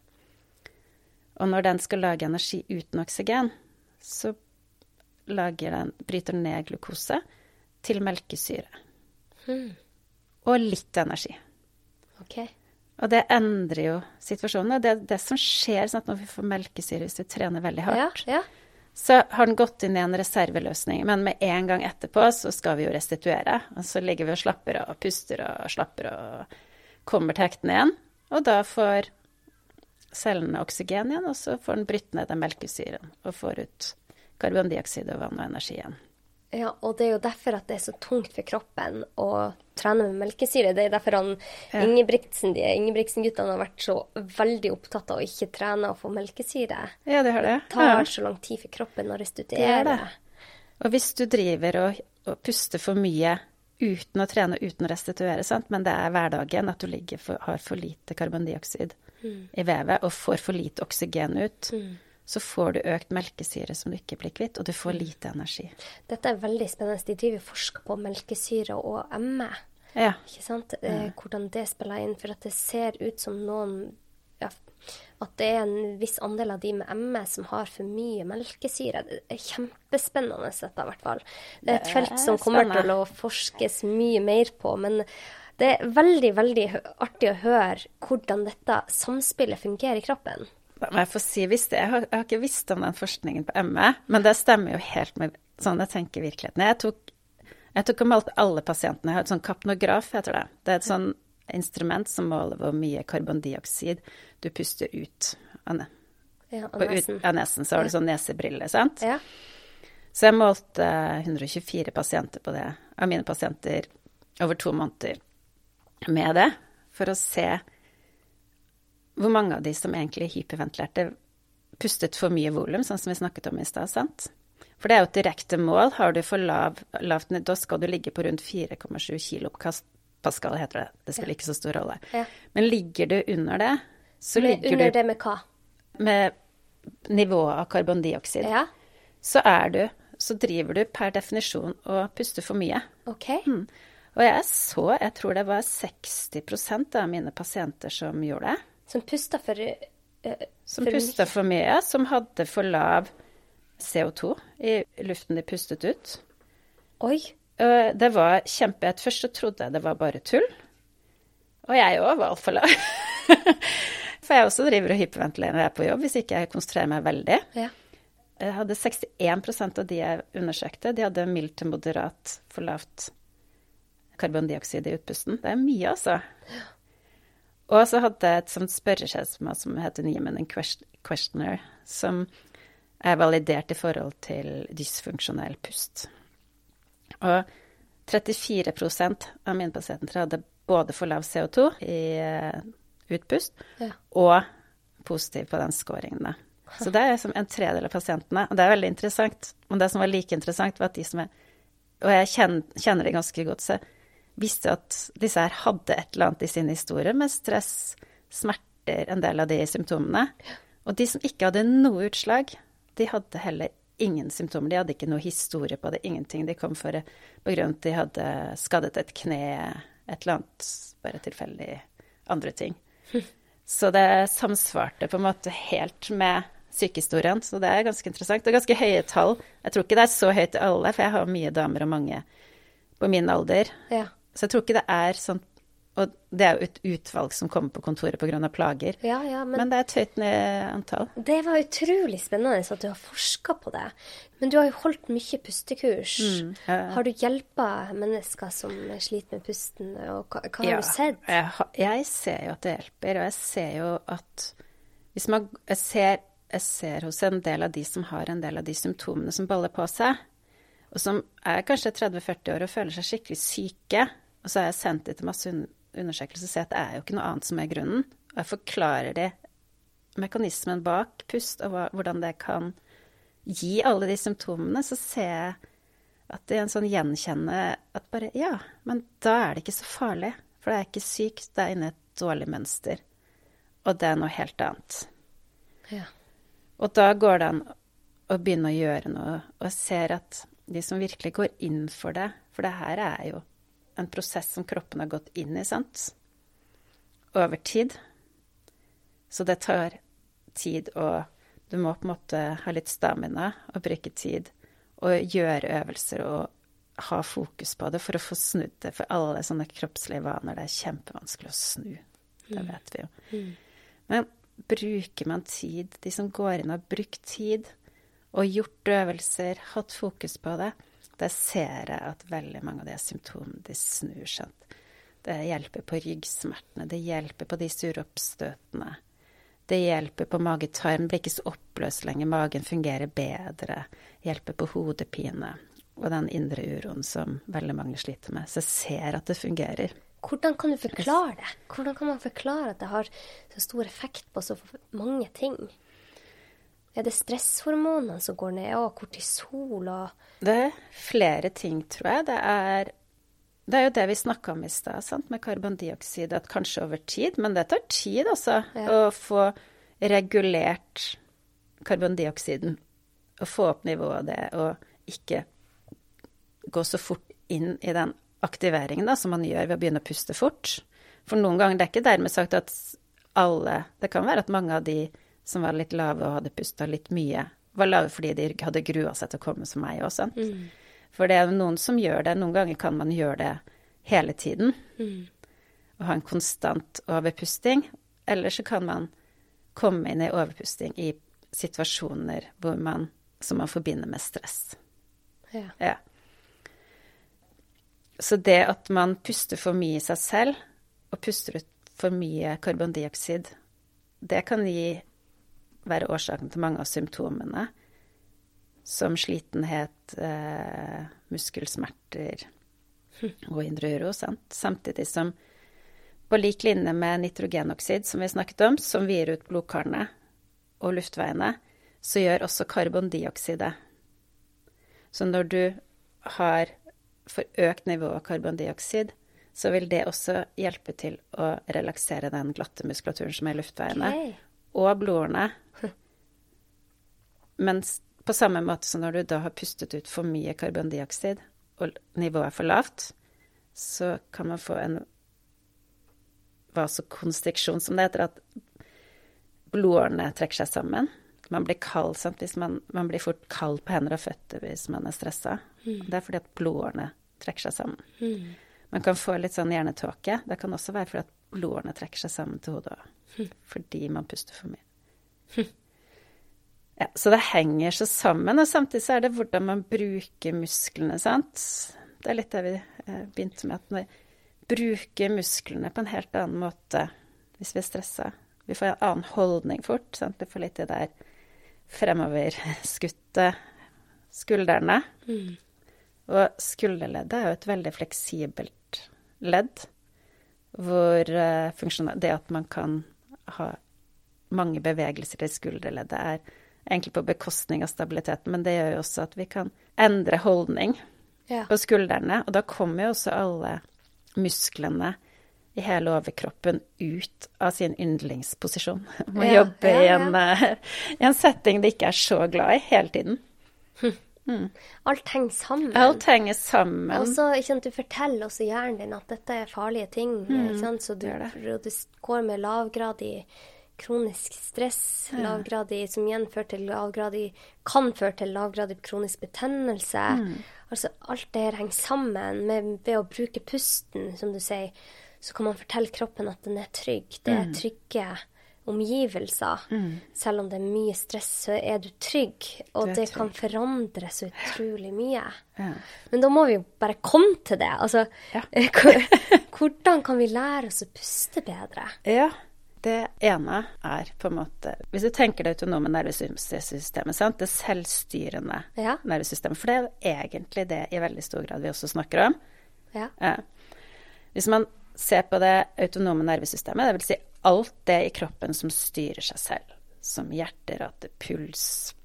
Og når den skal lage energi uten oksygen, så lager den, bryter den ned glukose til melkesyre. Hmm. Og litt energi. Ok. Og det endrer jo situasjonen. Det er det som skjer sånn at når vi får melkesyre hvis vi trener veldig hardt. Ja, ja. Så har den gått inn i en reserveløsning, men med en gang etterpå så skal vi jo restituere. Og så ligger vi og slapper og puster og slapper og kommer til hekten igjen. Og da får cellene oksygen igjen, og så får den brytt ned den melkesyren og får ut karbondioksid og vann og energi igjen. Ja, og det er jo derfor at det er så tungt for kroppen å trene med melkesyre. Det er derfor han, ja. Ingebrigtsen, de Ingebrigtsen-guttene har vært så veldig opptatt av å ikke trene og få melkesyre. Ja, det har det. Det tar ja. så lang tid for kroppen å restituere. Det det. Og hvis du driver og, og puster for mye uten å trene, uten å restituere, sant? Men det er hverdagen at du ligger for, har for lite karbondioksid mm. i vevet og får for lite oksygen ut, mm. så får du økt melkesyre som du ikke blir kvitt, og du får lite energi. Dette er veldig spennende. De driver forsker på melkesyre og M E. Ja. Ikke sant? Mm. Hvordan det spiller inn, for at det ser ut som noen, ja, at det er en viss andel av de med M E som har for mye melkesyre. Det er kjempespennende dette i hvert fall. Det er et felt som kommer spennende. Til å forskes mye mer på, men det er veldig, veldig artig å høre hvordan dette samspillet fungerer i kroppen. Jeg får si visst det. Jeg har, jeg har ikke visst om den forskningen på M E, men det stemmer jo helt med sånn jeg tenker virkeligheten. Jeg tok, jeg tok om alt, alle pasientene. Jeg har et sånn kapnograf, heter det. Det er et sånn instrument som måler hvor mye karbondioksid du puster ut av, ja, av nesen. Ut, av nesen. Så har du sånn nesebrille, sant? Ja. Så jeg målte hundre og tjuefire pasienter på det av mine pasienter over to måneder med det, for å se hvor mange av de som egentlig hyperventilerte, pustet for mye volum, sånn som vi snakket om i sted, sant? For det er jo et direkte mål. Har du for lav, lavt, da skal du ligge på rundt fire komma sju kilo Pascal, heter det. Det spiller ja. ikke så stor rolle. Ja. Men ligger du under det, så med, ligger under du... det med hva? Med nivået av karbondioksid. Ja. Så er du, så driver du per definisjon og puster for mye. Ok. Mm. Og jeg så, jeg tror det var seksti prosent av mine pasienter som gjorde det. Som pustet for... Uh, som for pustet mye. for mye, som hadde for lav C O to i luften de pustet ut. Oi. Uh, det var kjempe... Først så trodde jeg det var bare tull. Og jeg også var alt for lav. For jeg også driver og hyperventilerer når jeg er på jobb, hvis ikke jeg konsentrerer meg veldig. Ja. Jeg hadde sekstien prosent av de jeg undersøkte, de hadde mild til moderat for lavt karbondioksid i utpusten. Det er mye, altså. Ja. Og så hadde jeg et sånt spørreskjema som heter Niemann Questionnaire, som er validert i forhold til dysfunksjonell pust. Og trettifire prosent av mine pasienter hadde både for lav C O to i utpust, ja. og positiv på den scoringen. Så det er som en tredel av pasientene, og det er veldig interessant. Men det som var like interessant var at de som er, og jeg kjenner, kjenner det ganske godt, så visste at disse her hadde et eller annet i sin historie med stress, smerter, en del av de symptomene. Og de som ikke hadde noe utslag, de hadde heller ingen symptomer. De hadde ikke noe historie på det, ingenting. De kom for på grunn av at de hadde skadet et kne, et eller annet, bare tilfeldig andre ting. Så det samsvarte på en måte helt med sykehistorien, så det er ganske interessant. Det er ganske høye tall. Jeg tror ikke det er så høyt til alle, for jeg har mye damer og mange på min alder. Ja. Så jeg tror ikke det er sånn, og det er jo et utvalg som kommer på kontoret på grunn av plager, ja, ja, men, men det er et høyt antall. Det var utrolig spennende at du har forsket på det, men du har jo holdt mye pustekurs. Mm, ja. Har du hjulpet mennesker som sliter med pusten, og hva, hva ja, har du sett? Jeg, jeg ser jo at det hjelper, og jeg ser jo at hvis man, jeg ser, jeg ser hos en del av de som har en del av de symptomene som baller på seg, og som er kanskje tretti til førti år og føler seg skikkelig syke, og så har jeg sendt det til masse undersøkelser og ser at det er jo ikke noe annet som er grunnen. Og jeg forklarer det, mekanismen bak pust, og hva, hvordan det kan gi alle de symptomene, så ser jeg at det er en sånn gjenkjenne at bare, ja, men da er det ikke så farlig, for det er ikke sykt, det er inne et dårlig mønster, og det er noe helt annet. Ja. Og da går det an å begynne å gjøre noe, og jeg ser at de som virkelig går inn for det, for det her er jo en prosess som kroppen har gått inn i, sant? Over tid. Så det tar tid, og du må på en måte ha litt stamina og bruke tid, og gjøre øvelser og ha fokus på det for å få snudd det. For alle sånne kroppslige vaner, det er kjempevanskelig å snu. Det vet vi jo. Mm. Men bruker man tid, de som går inn og har brukt tid, og gjort øvelser, hatt fokus på det, det ser jeg at veldig mange av de symptomene, de snur seg. Det hjelper på ryggsmertene, det hjelper på de sure oppstøtene, det hjelper på magetarm, blir ikke så oppløst lenger, magen fungerer bedre, hjelper på hodepine, og den indre uroen som veldig mange sliter med. Så jeg ser at det fungerer. Hvordan kan du forklare det? Hvordan kan man forklare at det har så stor effekt på så mange ting? Er det stresshormonene som går ned, og kortisol og... Det er flere ting, tror jeg. Det er, det er jo det vi snakket om i sted, sant? Med karbondioksid, at kanskje over tid, men det tar tid også, ja. Å få regulert karbondioksiden, og få opp nivået av det, og ikke gå så fort inn i den aktiveringen da, som man gjør ved å begynne å puste fort. For noen ganger, det er ikke dermed sagt at alle, det kan være at mange av de som var litt lave og hadde pustet litt mye, var lave fordi de hadde gruet seg til å komme som meg også. Mm. For det er noen som gjør det, noen ganger kan man gjøre det hele tiden, mm. og ha en konstant overpusting, eller så kan man komme inn i overpusting i situasjoner hvor man, som man forbinder med stress. Ja. Ja. Så det at man puster for mye i seg selv, og puster ut for mye karbondioksid, det kan gi være årsaken til mange av symptomene, som slitenhet, eh, muskelsmerter, og indre uro, sant? Samtidig som på lik linje med nitrogenoksid, som vi snakket om, som vier ut blodkarene og luftveiene, så gjør også karbondioksid det. Så når du har for økt nivå av karbondioksid, så vil det også hjelpe til å relaksere den glatte muskulaturen som er i luftveiene, okay. og blodårene. Men på samme måte som når du da har pustet ut for mye karbondioksid, og nivået er for lavt, så kan man få en vasokonstriksjon, som det heter, at blodårene trekker seg sammen. Man blir kald, sant? Hvis man, man blir fort kald på hender og føtter hvis man er stresset. Mm. Det er fordi at blodårene trekker seg sammen. Mm. Man kan få litt sånn hjernetåke. Det kan også være fordi at blodårene trekker seg sammen til hodet, mm. fordi man puster for mye. Mm. Ja, så det henger så sammen, og samtidig så er det hvordan man bruker musklene, sant? Det er litt det vi eh, begynte med, at vi bruker musklene på en helt annen måte hvis vi er stresset. Vi får en annen holdning fort, sant? Vi får litt det der fremover skutte skuldrene. Mm. Og skulderleddet er jo et veldig fleksibelt ledd, hvor uh, funksjonen, det at man kan ha mange bevegelser i skulderleddet er egentlig på bekostning av stabiliteten, men det gjør jo også at vi kan endre holdning ja. På skuldrene, og da kommer jo også alle musklene i hele overkroppen ut av sin yndlingsposisjon. Må ja, jobbe ja, ja. I, en, uh, i en setting de ikke er så glad i hele tiden. Hm. Mm. Alt henger sammen. Alt henger sammen. Og så, ikke sant, du forteller også hjernen din at dette er farlige ting, mm. ikke sant? Så du, du går med lavgradig kronisk stress, ja. Lavgradig, som igjen fører til lavgradig, kan føre til lavgradig kronisk betennelse. Mm. Altså, alt det her henger sammen med, ved å bruke pusten, som du sier, så kan man fortelle kroppen at den er trygg. Det er trygge omgivelser. Mm. Selv om det er mye stress, så er du trygg. Og du det trygg. Kan forandre så utrolig mye. Ja. Men da må vi jo bare komme til det. Altså, ja. Hvordan kan vi lære oss å puste bedre? Ja, det ene er på en måte, hvis du tenker det autonome nervesystemet, sant? Det selvstyrende ja. Nervesystemet, for det er jo egentlig det i veldig stor grad vi også snakker om. Ja. Ja. Hvis man ser på det autonome nervesystemet, det vil si alt det i kroppen som styrer seg selv, som hjerterate, puls,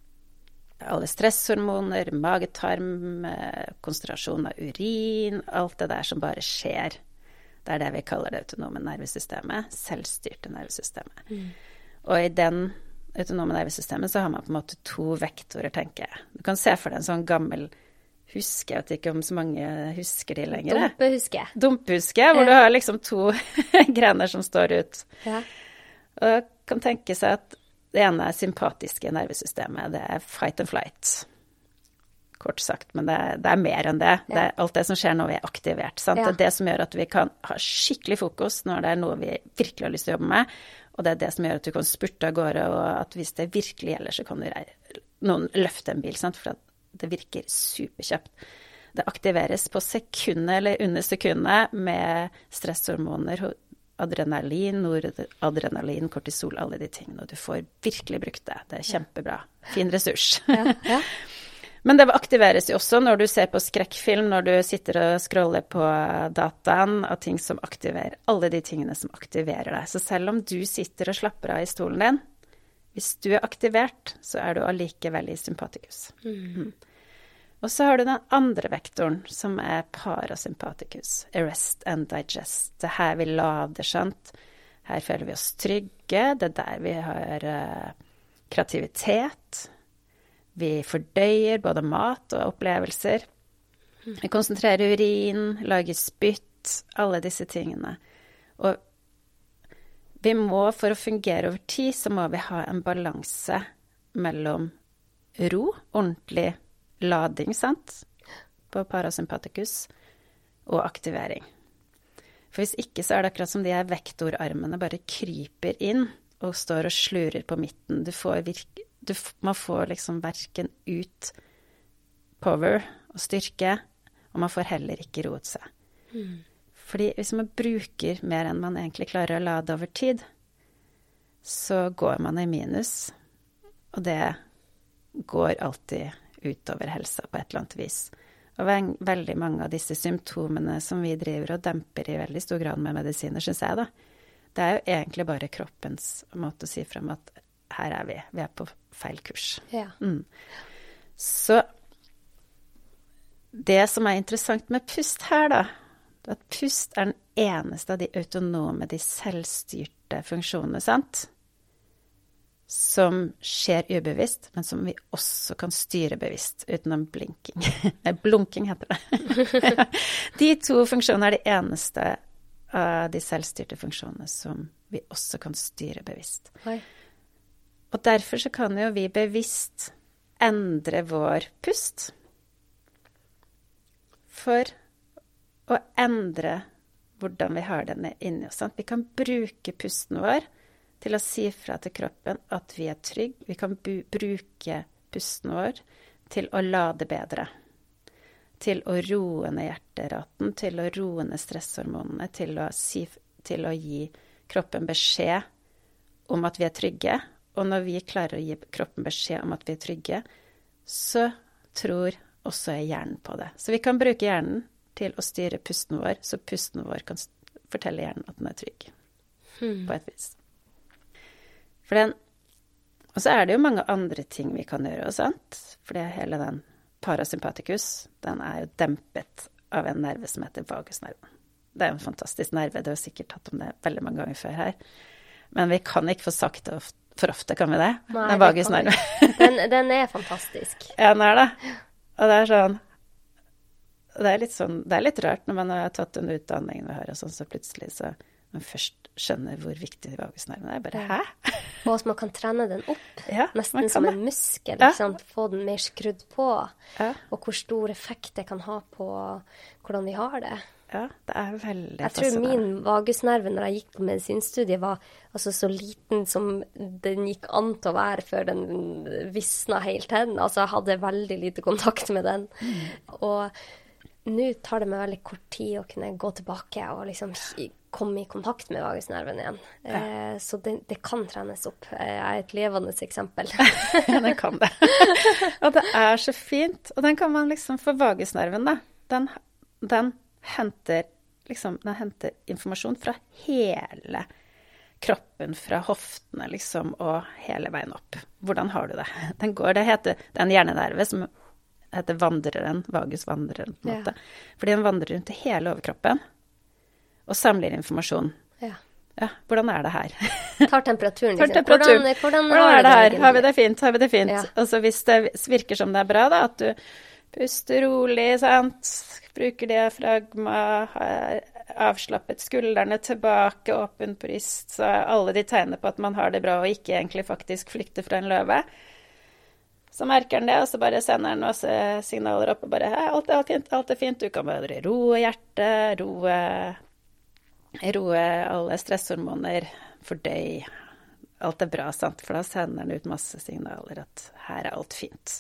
alle stresshormoner, magetarm, konsentrasjon av urin, alt det der som bare skjer. Det er det vi kaller det autonome nervesystemet, selvstyrte nervesystemet. Mm. Og i den autonome nervesystemet så har man på en måte to vektorer, tenker jeg. Du kan se for deg en sånn gammel huske, jeg vet ikke om så mange husker de lenger. Dumpehuske. Dumpehuske, hvor ja. Du har liksom to grener som står ut. Ja. Og kan tenke seg at det ene er sympatiske nervesystemet, det er fight and flight. Kort sagt, men det, det er mer enn det. Ja. Det er alt det som skjer når vi er aktivert. Sant? Ja. Det er det som gjør at vi kan ha skikkelig fokus når det er noe vi virkelig har lyst til å jobbe med, og det er det som gjør at du kan spurte av gårde, og at hvis det virkelig gjelder, så kan du noen løfte en bil, sant? For det virker superkjøpt. Det aktiveres på sekundet eller under sekundet med stresshormoner, adrenalin, noradrenalin, kortisol, alle de tingene, og du får virkelig brukt det. Det er kjempebra. Fin ressurs. Ja, ja. Men det aktiveres jo også når du ser på skrekkfilm, når du sitter og scroller på dataen, av ting som aktiverer, alle de tingene som aktiverer deg. Så selv om du sitter og slapper av i stolen din, hvis du er aktivert, så er du allikevel i sympatikus. Mm. Og så har du den andre vektoren, som er parasympatikus, arrest and digest. Det her vi lader, sant? Her føler vi oss trygge, det er der vi har uh, kreativitet. Vi fordøyer både mat og opplevelser. Vi konsentrerer urin, lager spytt, alle disse tingene. Og vi må, for å fungere over tid, så må vi ha en balanse mellom ro, ordentlig lading, sant, på parasympatikus, og aktivering. For hvis ikke, så er det akkurat som de her vektorarmene bare kryper inn og står og slurer på midten. Du får virke Du, man får liksom hverken ut power og styrke, og man får heller ikke roet seg. Mm. Fordi hvis man bruker mer enn man egentlig klarer å lade over tid, så går man i minus, og det går alltid utover helsa på et eller annet vis. Og ve- veldig mange av disse symptomene som vi driver og demper i veldig stor grad med medisiner, synes jeg da, det er jo egentlig bare kroppens måte å si frem at her er vi, vi er på feil kurs. Ja. Mm. Så det som er interessant med pust her da, er at pust er den eneste av de autonome, de selvstyrte funksjonene, sant? Som skjer ubevisst, men som vi også kan styre bevisst, utenom blinking. Nei, blunking heter det. De to funksjonene er de eneste av de selvstyrte funksjonene som vi også kan styre bevisst. Oi. Og derfor så kan jo vi bevisst endre vår pust for å endre hvordan vi har den inni oss. Sant? Vi kan bruke pusten vår til å si fra til kroppen at vi er trygg. Vi kan bu- bruke pusten vår til å lade bedre. Til å roe ned hjerteraten, til å roe ned stresshormonene, til å, si, til å gi kroppen beskjed om at vi er trygge. Og når vi klarer å gi kroppen beskjed om at vi er trygge, så tror også hjernen på det. Så vi kan bruke hjernen til å styre pusten vår, så pusten vår kan fortelle hjernen at den er trygg. Hmm. På et vis. For den, og så er det jo mange andre ting vi kan gjøre, sant? For det hele den parasympaticus, den er jo dempet av en nerve som heter vagusnerven. Det er jo en fantastisk nerve, det har sikkert tatt om det veldig mange ganger før her. Men vi kan ikke få sagt det ofte. For ofte kan vi det. Nei, den vagusnerven. Den, den er fantastisk. Ja, den er det. Og det er sånn, det er litt sånn, det er litt rart når man har tatt den utdanningen vi har, og sånn, så plutselig så man først skjønner hvor viktig vagusnerven er. Bare, hæ? Og at man kan trene den opp, ja, nesten som en muskel, ja. Liksom, få den mer skrudd på, ja. Og hvor stor effekt det kan ha på hvordan vi har det. Ja, det er veldig Jeg tror min vagusnerve når jeg gikk på medisinstudiet var altså så liten som den gikk an til å være før den visna helt hen. Altså jeg hadde veldig lite kontakt med den. Mm. Og nå tar det meg veldig kort tid å kunne gå tilbake og liksom komme i kontakt med vagusnerven igjen. Ja. Eh, så det, det kan trenes opp. Jeg er et levende eksempel. Ja, det kan det. Og det er så fint. Og den kan man liksom, for vagusnerven da, den, den henter, liksom, den henter informasjon fra hele kroppen, fra hoftene liksom, og hele veien opp. Hvordan har du det? Den går, det heter, det er en hjernenerve som heter vandreren, vagusvandreren på en måte. Ja. Fordi den vandrer rundt i hele overkroppen og samler informasjon. Ja. Ja, hvordan er det her? Tar temperaturen. Tar temperaturen. Hvordan, hvordan, hvordan er det her? Har vi det fint? Har vi det fint? Ja. Og så hvis det virker som det er bra da, at du puster rolig, sant? Bruker diafragma, avslappet skuldrene tilbake, åpen bryst, så alle de tegner på at man har det bra og ikke egentlig faktisk flykter fra en løve. Så merker den det, og så bare sender den masse signaler opp og bare, hei, alt er fint, alt er fint, du kan bare roe hjertet, roe, roe alle stresshormoner, fordøy, alt er bra, sant? For da sender den ut masse signaler at her er alt fint.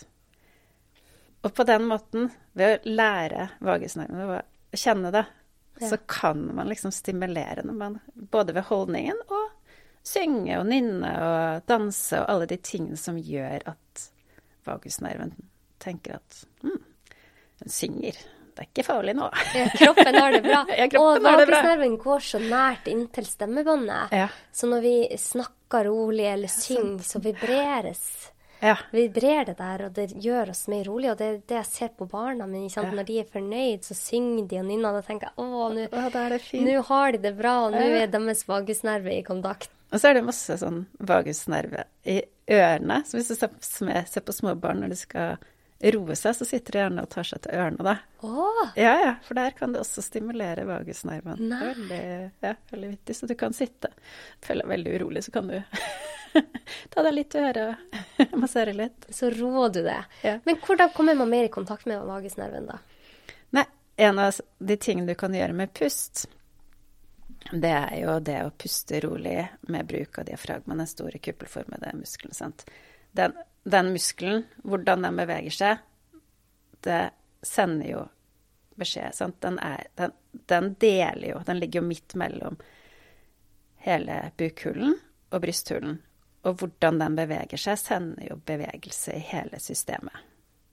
Og på den måten, ved å lære vagusnerven, ved å kjenne det, ja. Så kan man liksom stimulere når man, både ved holdningen og synge og nynne og danse og alle de tingene som gjør at vagusnerven tenker at hm, den synger, det er ikke farlig nå. Ja, kroppen har det bra. Ja, og vagusnerven går så nært inntil stemmebåndet. Ja. Så når vi snakker rolig eller synger, så vibreres Ja. vibrerer det der, og det gjør oss mer rolig, og det er det jeg ser på barna mine, ja. Når de er fornøyd, så synger de og nynner, og da tenker jeg, å, nå har de det bra, og nå er deres vagusnerve i kontakt. Og så er det masse sånn vagusnerve i ørene, så hvis du ser, som jeg ser på små barn, når de skal roe seg, så sitter de gjerne og tar seg til ørene da. Åh! Ja, ja, for der kan det også stimulere vagusnerven. Nei. Veldig, ja, veldig vittig, så du kan sitte. Føler deg veldig urolig, så kan du ta deg litt til øret og massere litt. Så roer du det. Ja. Men hvordan kommer man mer i kontakt med vagusnerven da? Nei, en av de tingene du kan gjøre med pust, det er jo det å puste rolig med bruk av diafragma, den store kuppelformede muskelen, sant? Den, den muskelen, hvordan den beveger seg, det sender jo beskjed, sant? Den, er, den, den deler jo, den ligger jo midt mellom hele bukhulen og brysthulen. Og hvordan den beveger seg, sender jo bevegelse i hele systemet.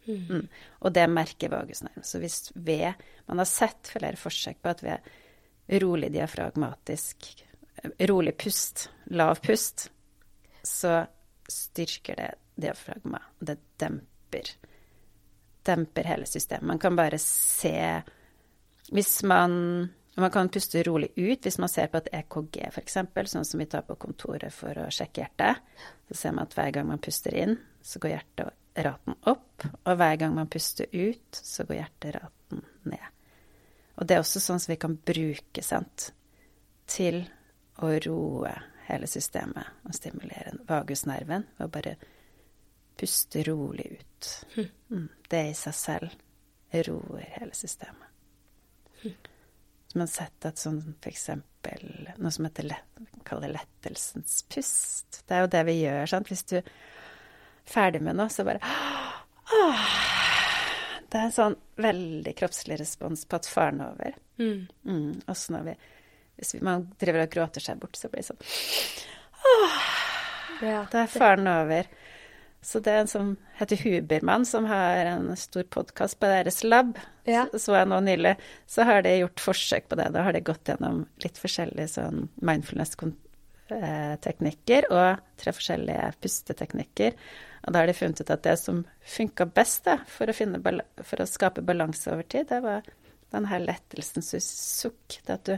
Mm. Mm. Og det merker vagusnerven. Så hvis ved, man har sett flere forsøk på at ved rolig diafragmatisk, rolig pust, lav pust, så styrker det diafragma. Det demper, demper hele systemet. Man kan bare se, hvis man, man kan puste rolig ut, hvis man ser på et E K G for eksempel, sånn som vi tar på kontoret for å sjekke hjertet, så ser man at hver gang man puster inn, så går hjertet raten opp, og hver gang man puster ut, så går hjerteraten ned. Og det er også sånn som vi kan bruke, sant, til å roe hele systemet og stimulere vagusnerven, og bare puste rolig ut. Mm. Det i seg selv roer hele systemet. Så man har sett at sånn, for eksempel, noe som heter lett, kaller lettelsens pust. Det er jo det vi gjør, sant, hvis du ferdig med noe, så bare åh, det er en sånn veldig kroppslig respons på at faren er over. Mm. Mm. Også når vi, hvis vi, man driver og gråter seg bort, så blir det sånn åh, ja, det er faren over. Så det er en som heter Huberman, som har en stor podcast på deres lab, ja. så, så jeg nå nylig, så har de gjort forsøk på det. Da har de gått gjennom litt forskjellige sånn mindfulness-teknikker og tre forskjellige pusteteknikker. Og da har de funnet ut at det som funket best da, for, å finne, for å skape balanse over tid, det var den her lettelsens sukk. Det at du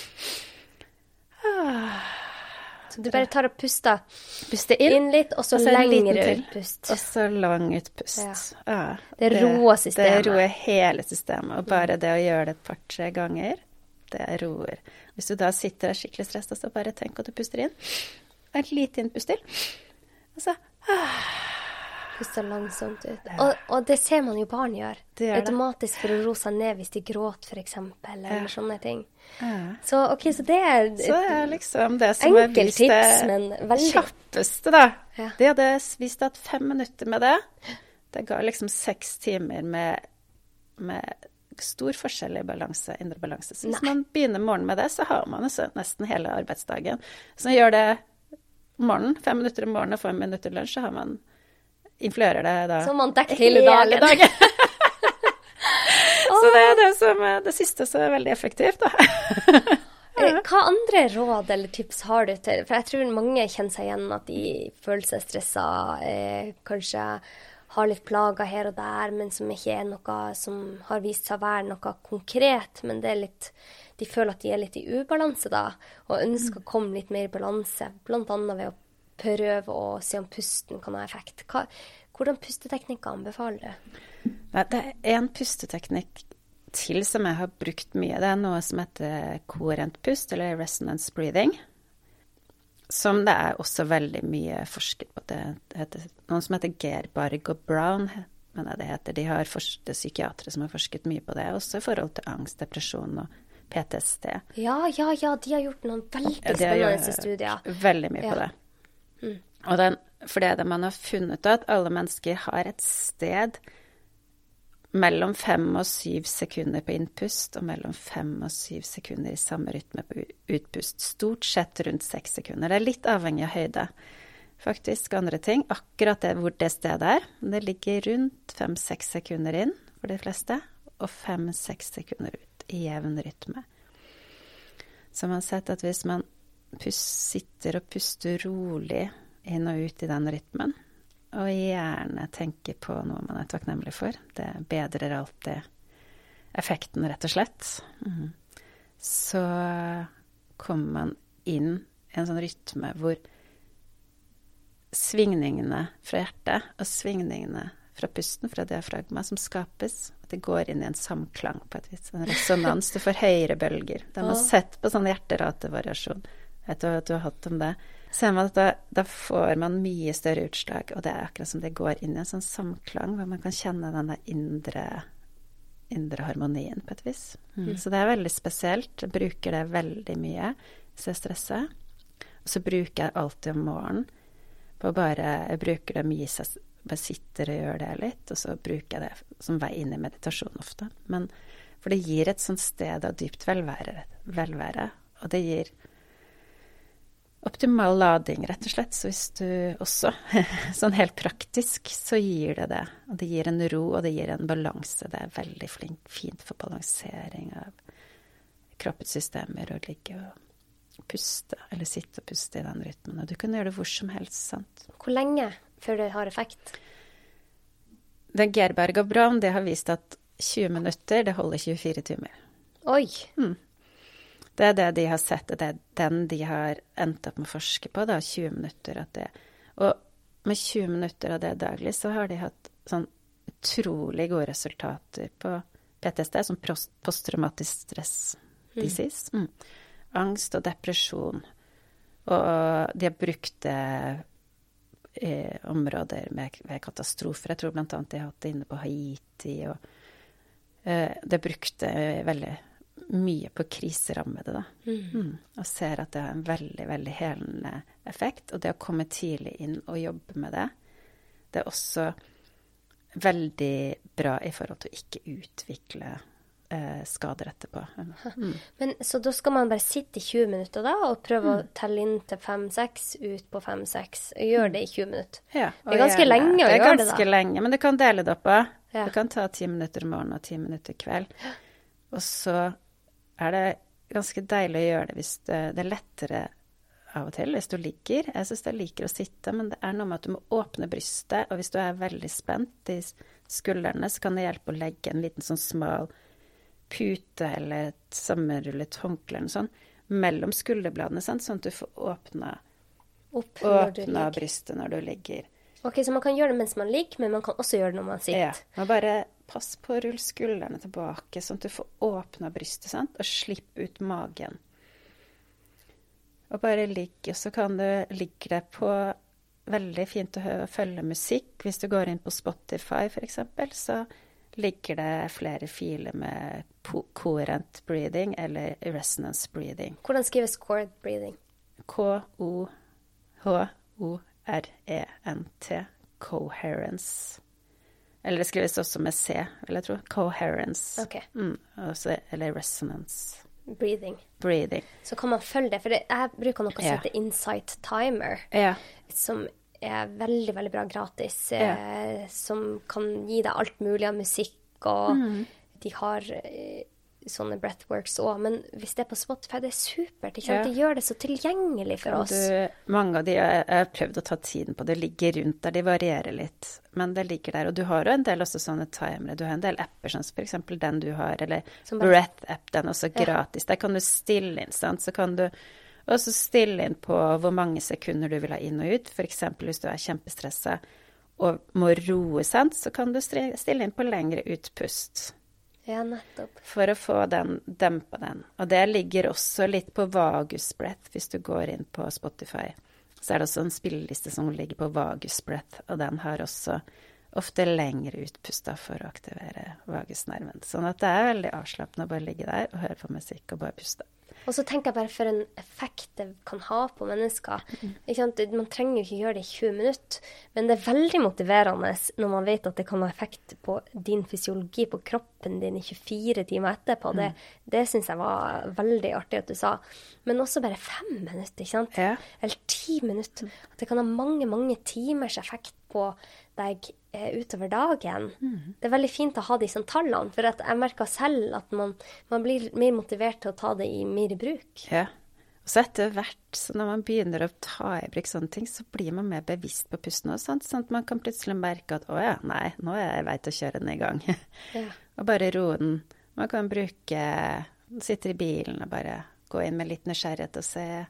ah, så du bare tar og puster, puster inn, inn litt, og så, så lengre utpust. Og så lang utpust. Ja. Ja, det roer systemet. Det roer hele systemet, og bare det å gjøre det et par-tre ganger, det roer. Hvis du da sitter der skikkelig stresset, så bare tenk at du puster inn. Et lite innpust til. Og så ah, puster langsomt ut. Og, og det ser man jo barn gjør. Det gjør automatisk det. For å roe seg ned hvis de gråter, for eksempel, eller ja. Sånne ting. Ja. Så, ok, så det er et så er liksom det som er vist det tips, men veldig kjappeste, da. Ja. De hadde vist at fem minutter med det, det ga liksom seks timer med, med stor forskjell i balanse, indre balanse. Så hvis Nei. Man begynner morgenen med det, så har man altså nesten hele arbeidsdagen. Så man gjør det morgenen, fem minutter om morgenen og fem minutter lunsj, så har man influerer det da. Så man dekker hele dagen. dagen. Så det er det som det siste som er veldig effektivt da. Ja. Hva andre råd eller tips har du til? For jeg tror mange kjenner seg igjen at de føler seg stresset, eh, kanskje har litt plager her og der, men som ikke er noe som har vist seg å være noe konkret, men det er litt, de føler at de er litt i ubalanse da, og ønsker å komme litt mer i balanse, blant annet ved å prøve å se om pusten kan ha effekt. Hva, hvordan pusteteknikker anbefaler du? Det er en pusteteknikk til som jeg har brukt mye. Det er noe som heter koherent pust, eller resonance breathing, som det er også veldig mye forsket på. Det heter noen som heter Gerbarg og Brown, men det heter. De har forsket, psykiatere som har forsket mye på det, også i forhold til angst, depresjon og P T S D. Ja, ja, ja, de har gjort noen veldig spennende studier. Veldig mye ja. på det. Mm. Og den, for det er det man har funnet at alle mennesker har et sted mellom fem og syv sekunder på innpust, og mellom fem og syv sekunder i samme rytme på utpust. Stort sett rundt seks sekunder. Det er litt avhengig av høyde, faktisk, andre ting. Akkurat det, hvor det stedet er. Det ligger rundt fem-seks sekunder inn for de fleste, og fem-seks sekunder ut i jevn rytme. Så man har sett at hvis man pust, sitter og puster rolig inn og ut i den rytmen, og gjerne tenker på noe man er takknemlig for. Det bedrer alltid effekten, rett og slett. Mm. Så kommer man inn i en sånn rytme hvor svingningene fra hjertet og svingningene fra pusten, fra diafragma som skapes, at det går inn i en samklang på et vis, en resonans. Du får høyere bølger. Da har man sett på sånn hjerteratevariasjon. Vet du hva du har hatt om det? Ser man at da, da får man mye større utslag, og det er akkurat som det går inn i en sånn samklang, hvor man kan kjenne den der indre, indre harmonien på et vis. Mm. Så det er veldig spesielt. Jeg bruker det veldig mye hvis jeg stresser. Og så bruker jeg alltid om morgenen på bare, jeg bruker det mye, så jeg bare sitter og gjør det litt, og så bruker jeg det som vei inn i meditasjon ofte. Men, for det gir et sånt sted av dypt velvære, velvære, og det gir optimal lading, rett og slett. Så hvis du også, sånn helt praktisk, så gir det det. Og det gir en ro, og det gir en balanse. Det er veldig flink, fint for balansering av kroppets systemer, å ligge og puste, eller sitte og puste i den rytmen. Og du kan gjøre det hvor som helst, sant? Hvor lenge før det har effekt? Den Gerberg og Braun, det har vist at tjue minutter, det holder tjuefire timer. Oi! Mm. Det er det de har sett, det er den de har endt opp med å forske på, da, tjue minutter av det. Og med tjue minutter av det daglig, så har de hatt sånn utrolig gode resultater på P T S D, som posttraumatisk stress disease. Mm. Angst og depresjon. Og de har brukt det i områder med, med katastrofer. Jeg tror blant annet de har hatt det inne på Haiti, og uh, de brukte veldig mye på kriserammede, da. Mm. Mm. Og ser at det har en veldig, veldig helende effekt. Og det å komme tidlig inn og jobbe med det, det er også veldig bra i forhold til å ikke utvikle eh, skader etterpå. Mm. Men så da skal man bare sitte i tjue minutter da, og prøve mm. å telle inn til fem seks, ut på fem seks, og gjøre det i tjue minutter. Ja, det er ganske gjerne, lenge å gjøre det da. Det er ganske lenge, men du kan dele det opp da. Ja. Du kan ta ti minutter i morgen og ti minutter i kveld. Og så er det ganske deilig å gjøre det hvis det, det er lettere av og til, hvis du ligger. Jeg synes jeg liker å sitte, men det er noe med at du må åpne brystet, og hvis du er veldig spent i skuldrene, så kan det hjelpe å legge en liten sånn smal pute eller et sammenrullet håndkle eller sånn, mellom skulderbladene, sånn at du får åpne, Opp åpne brystet når du ligger. Ok, så man kan gjøre det mens man ligger, men man kan også gjøre det når man sitter. Ja, man bare pass på å rulle skuldrene tilbake, sånn at du får åpne brystet, sant? Og slippe ut magen. Og bare ligge, og så kan du ligge det på veldig fint å høre, følge musikk. Hvis du går inn på Spotify for eksempel, så ligger det flere filer med coherent breathing eller resonance breathing. Hvordan skrives coherent breathing? K O H O R E N T. Coherence. Eller det skrives også med C, vil jeg tro. Coherence. Ok. Mm, også, eller resonance. Breathing. Breathing. Så kan man følge det, for det, jeg bruker noe som Ja. heter Insight Timer, Ja. som er veldig, veldig bra gratis, Ja. eh, som kan gi deg alt mulig av musikk, og Mm. de har eh, sånne breathworks også, men hvis det er på Spotify, det er supert, ikke sant? Ja. De gjør det så tilgjengelig for Kan oss. Du, mange av de jeg jeg har prøvd å ta tiden på, det ligger rundt der, de varierer litt, men det ligger der, og du har jo en del også sånne timere, du har en del apper, sånn som for eksempel den du har, eller Som bare- Breath-app, den er også Ja. gratis, der kan du stille inn, sant? Så kan du også stille inn på hvor mange sekunder du vil ha inn og ut, for eksempel hvis du er kjempestresset og må roe, sant? Så kan du stille inn på lengre utpust. Ja, nettopp. For å få den, dempe den. Og det ligger også litt på Vagus Breath, hvis du går inn på Spotify. Så er det også en spilleliste som ligger på Vagus Breath, og den har også ofte lengre utpust da, for å aktivere vagusnerven. Sånn at det er veldig avslappende å bare ligge der og høre på musikk og bare puste. Og så tenker jeg bare for en effekt det kan ha på mennesker. Ikke sant? Man trenger jo ikke gjøre det i tjue minutter, men det er veldig motiverende når man vet at det kan ha effekt på din fysiologi, på kroppen din i tjuefire timer etterpå. Det, det synes jeg var veldig artig at du sa. Men også bare fem minutter, ikke sant? Ja. Eller ti minutter. At det kan ha mange, mange timers effekt på deg eh, utover dagen. Mm. Det er veldig fint å ha de som tallene, for at jeg merker selv at man, man blir mer motivert til å ta det i mer bruk. Ja. Og så etter hvert, så når man begynner å ta i bruk sånne ting, så blir man mer bevisst på pusten også, sant? Sånn at man kan plutselig merke at, å ja, nei, nå er jeg vei til å kjøre den i gang. Ja. Og bare roe den. Man kan bruke, sitte i bilen og bare gå inn med litt nysgjerrighet og se.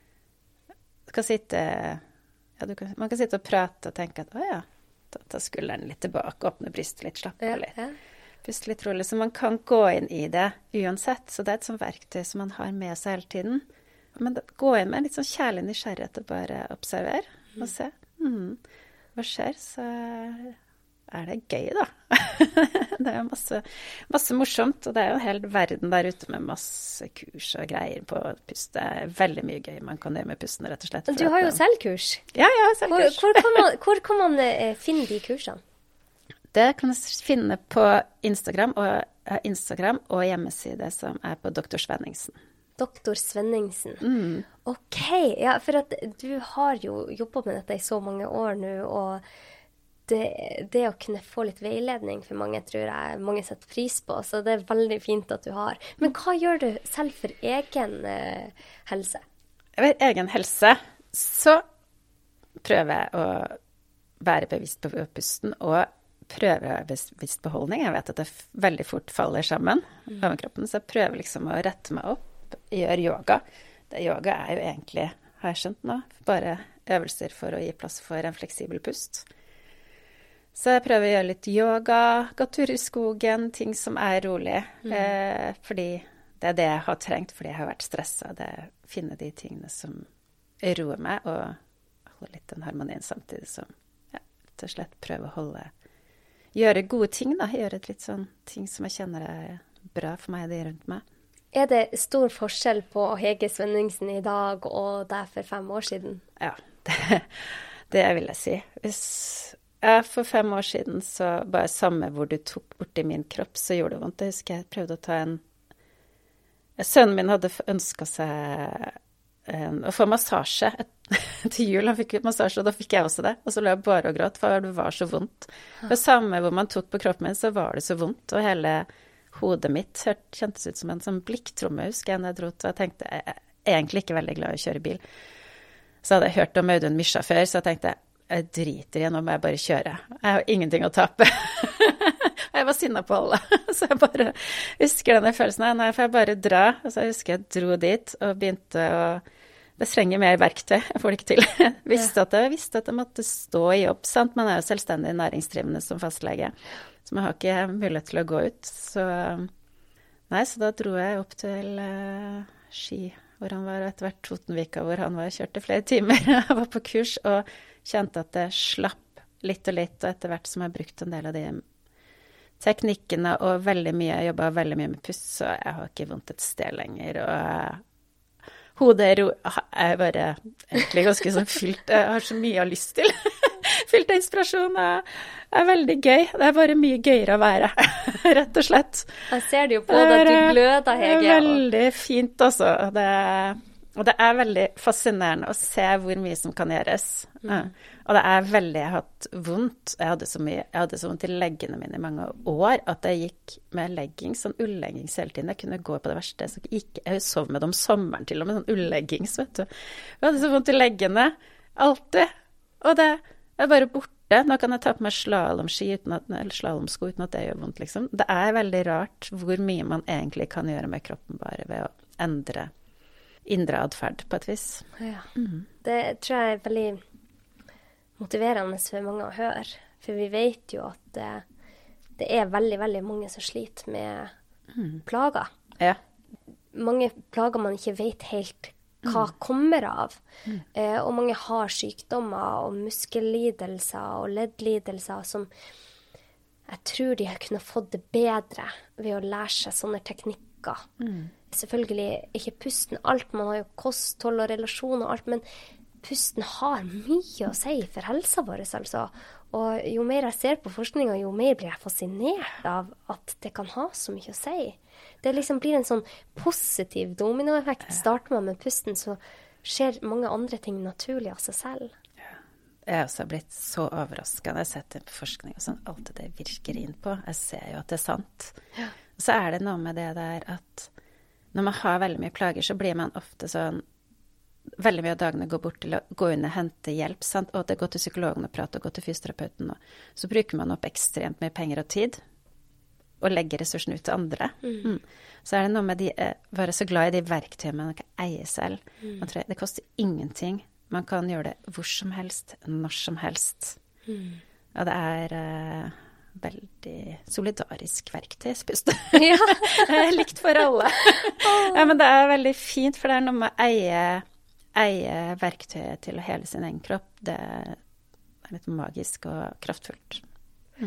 Du kan sitte, ja, du kan, man kan sitte og prate og tenke at, å ja, ta, ta skulderen litt tilbake, åpne brystet litt, slappe Ja, av litt. ja. Puste litt rolig, så man kan gå inn i det uansett. Så det er et sånt verktøy som man har med seg hele tiden. Men da, gå inn med litt sånn kjærlig nysgjerrighet og bare observer og se. Mm. Hva skjer? Så er det gøy, da. Det er masse, masse morsomt, og det er jo en hel verden der ute med masse kurs og greier på å puste. Veldig mye gøy man kan gjøre med pusten, rett og slett. Du har jo selv kurs. Ja, jeg har selv Hvor, kurs. hvor, kan man, hvor kan man eh, finne de kursene? Det kan du finne på Instagram og, Instagram og hjemmeside som er på doktor Svenningsen. doktor Svenningsen. Mm. Ok, ja, for at du har jo jobbet med dette i så mange år nå, og det, det å kunne få litt veiledning for mange, tror jeg mange setter pris på, så det er veldig fint at du har. Men hva gjør du selv for egen eh, helse? Ved egen helse så prøver jeg å være bevisst på pusten og prøve bevisst beholdning. Jeg vet at det veldig fort faller sammen mm. over kroppen, så jeg prøver liksom å rette meg opp, gjøre yoga. Det, yoga er jo egentlig, har jeg skjønt nå, bare øvelser for å gi plass for en fleksibel pust. Så jeg prøver å gjøre litt yoga, gå tur i skogen, ting som er rolig, mm. eh, fordi det er det jeg har trengt, fordi jeg har vært stresset. Det er å finne de tingene som roer meg, og holde litt den harmonien samtidig som ja, rett og slett prøve å holde gjøre gode ting, da. Gjøre litt sånn ting som jeg kjenner er bra for meg og de rundt meg. Er det stor forskjell på Hege Svenningsen i dag og deg for fem år siden? Ja, det, det vil jeg si. Hvis jeg for fem år siden, så bare samme hvor du tok borti min kropp, så gjorde det vondt. Jeg husker jeg prøvde å ta en... Sønnen min hadde ønsket seg en, å få massasje til jul. Han fikk massasje, og da fikk jeg også det. Og så lå jeg bare og gråt, for det var så vondt. For samme hvor man tok på kroppen min, så var det så vondt. Og hele hodet mitt kjentes ut som en sånn blikktromme, husker jeg, når jeg dro til. Og jeg tenkte, jeg er egentlig ikke veldig glad i å kjøre bil. Så hadde jeg hørt om Audun Mischa før, så jeg tenkte, jeg driter i, nå må jeg bare kjøre. Jeg har ingenting å tape. Og jeg var sinnet på alle. Så jeg bare husker denne følelsen, nei, får jeg bare dra. Og så jeg husker jeg dro dit og begynte å... Det trenger mer verktøy, jeg får det ikke til. Jeg visste at jeg, visste at jeg måtte stå i jobb, sant? Man er jo selvstendig næringsdrivende som fastlege, så man har ikke mulighet til å gå ut. Så, nei, så da dro jeg opp til uh, Ski, hvor han var, og etter hvert Totenvika, hvor han var, kjørte flere timer. Jeg var på kurs og kjente at det slapp litt og litt, og etter hvert som jeg brukte en del av de teknikkene, og veldig mye, jeg jobbet veldig mye med pust, så jeg har ikke vondt et sted lenger, og... Hodet er bare egentlig ganske sånn fylt, jeg har så mye jeg har lyst til. Fylt av inspirasjon, det er veldig gøy. Det er bare mye gøyere å være, rett og slett. Jeg ser det jo på deg, du gløder, Hege. Det er veldig fint, altså. Det, og det er veldig fascinerende å se hvor mye som kan gjøres. Mm. Og det er veldig, jeg har hatt vondt, jeg hadde så mye, jeg hadde så vondt i leggene mine i mange år, at jeg gikk med leggings, sånn ullleggings hele tiden. Jeg kunne gå på det verste, så ikke, jeg sov med det om sommeren til og med, sånn ullleggings, vet du. Jeg hadde så vondt i leggene, alltid. Og det er bare borte. Nå kan jeg ta på meg slalomski uten at, eller slalomsko uten at det gjør vondt, liksom. Det er veldig rart hvor mye man egentlig kan gjøre med kroppen bare ved å endre indre adferd på et vis. Ja, mm. Det tror jeg er veldig motiverende for mange å høre, for vi vet jo at det, det er veldig, veldig mange som sliter med mm. plager. Ja. Mange plager man ikke vet helt hva mm. kommer av, mm. eh, og mange har sykdommer og muskellidelser og leddlidelser som jeg tror de har kunnet fått det bedre ved å lære seg sånne teknikker. Mm. Selvfølgelig ikke pusten alt, man har jo kosthold og relasjon og alt, men pusten har mye å si for helsa vår, altså. Og jo mer jeg ser på forskningen, jo mer blir jeg fascinert av at det kan ha så mye å si. Det liksom blir en sånn positiv dominoeffekt. Starter man med pusten, så skjer mange andre ting naturlig av seg selv. Ja. Jeg har også blitt så overrasket når jeg setter på forskning og sånn, alt det virker inn på. Jeg ser jo at det er sant. Ja. Og så er det noe med det der at når man har veldig mye plager, så blir man ofte sånn veldig mye av dagene går bort til å gå inn og hente hjelp, sant? Og det går til psykologen og prate, og går til fysioterapeuten. Og så bruker man opp ekstremt mye penger og tid, og legger ressursene ut til andre. Mm. Mm. Så er det noe med de, eh, være så glad i de verktøyene man kan eie selv. Mm. Man tror, det koster ingenting. Man kan gjøre det hvor som helst, når som helst. Mm. Og det er eh, veldig solidarisk verktøy, spust. Ja. Likt for alle. Ja, men det er veldig fint, for det er noe med å eie eie verktøyet til å hele sin egen kropp. Det er litt magisk og kraftfullt. Mm.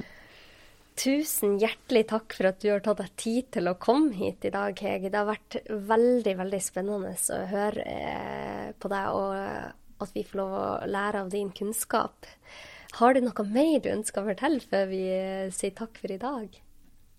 Tusen hjertelig takk for at du har tatt deg tid til å komme hit i dag, Hege. Det har vært veldig, veldig spennende å høre eh, på deg, og at vi får lov å lære av din kunnskap. Har du noe mer du ønsker å fortelle før vi sier takk for i dag?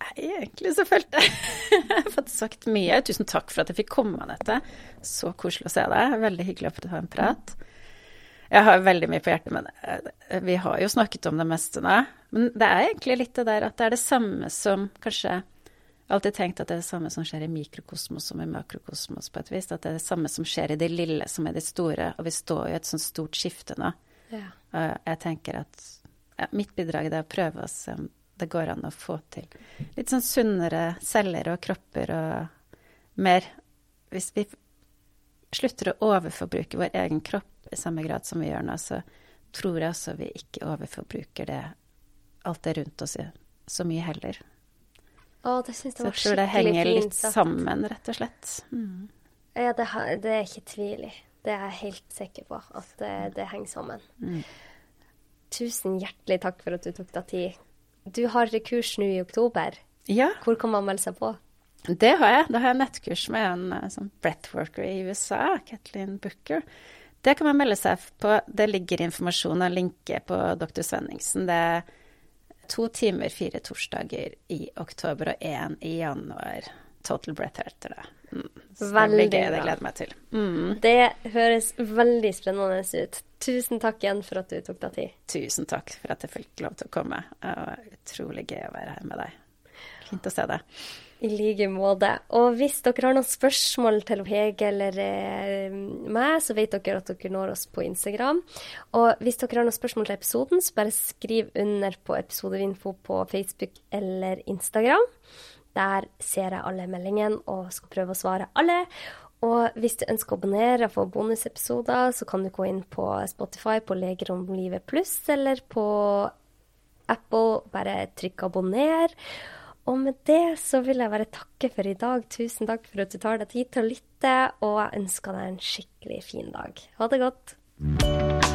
Nei, egentlig så følte jeg jeg har fått sagt mye. Tusen takk for at jeg fikk komme, Anette. Så koselig å se deg. Veldig hyggelig å få ta en prat. Jeg har veldig mye på hjertet, men vi har jo snakket om det meste nå. Men det er egentlig litt det der at det er det samme som kanskje alltid tenkt at det er det samme som skjer i mikrokosmos som i makrokosmos på et vis. At det er det samme som skjer i det lille som i det store, og vi står i et sånt stort skifte nå. Ja. Og jeg tenker at ja, mitt bidrag er å prøve å se om det går an å få til litt sånn sunnere celler og kropper og mer. Hvis vi slutter å overforbruke vår egen kropp i samme grad som vi gjør nå, så tror jeg også vi ikke overforbruker det, alt det rundt oss så mye heller. Å, det synes jeg var skikkelig fint. Så jeg tror det henger litt sammen, rett og slett. Mm. Ja, det, det er ikke tvil i. Det er jeg helt sikker på, at det, det henger sammen. Mm. Tusen hjertelig takk for at du tok deg tid. Du har kurs nå i oktober. Ja. Hvor kan man melde seg på? Det har jeg. Da har jeg nettkurs med en sånn breathworker i U S A, Kathleen Booker. Det kan man melde seg på. Det ligger informasjon og linke på doktor Svenningsen. Det er to timer, fire torsdager i oktober og en i januar. Total Breath heter det. Mm. Så veldig det blir gøy, det gleder meg til. Mm. Det høres veldig spennende ut. Tusen takk igjen for at du tok deg tid. Tusen takk for at jeg fikk lov til å komme. Det var utrolig gøy å være her med deg. Fint å se deg. I like måte. Og hvis dere har noen spørsmål til Hege eller eh, meg, så vet dere at dere når oss på Instagram. Og hvis dere har noen spørsmål til episoden, så bare skriv under på episodeinfo på Facebook eller Instagram. Der ser jeg alle meldingene og skal prøve å svare alle. Og hvis du ønsker å abonnere og få bonusepisoder, så kan du gå inn på Spotify på Leger om livet pluss, eller på Apple, bare trykk abonner. Og med det så vil jeg bare takke for i dag. Tusen takk for at du tar deg tid til å lytte, og jeg ønsker deg en skikkelig fin dag. Ha det godt!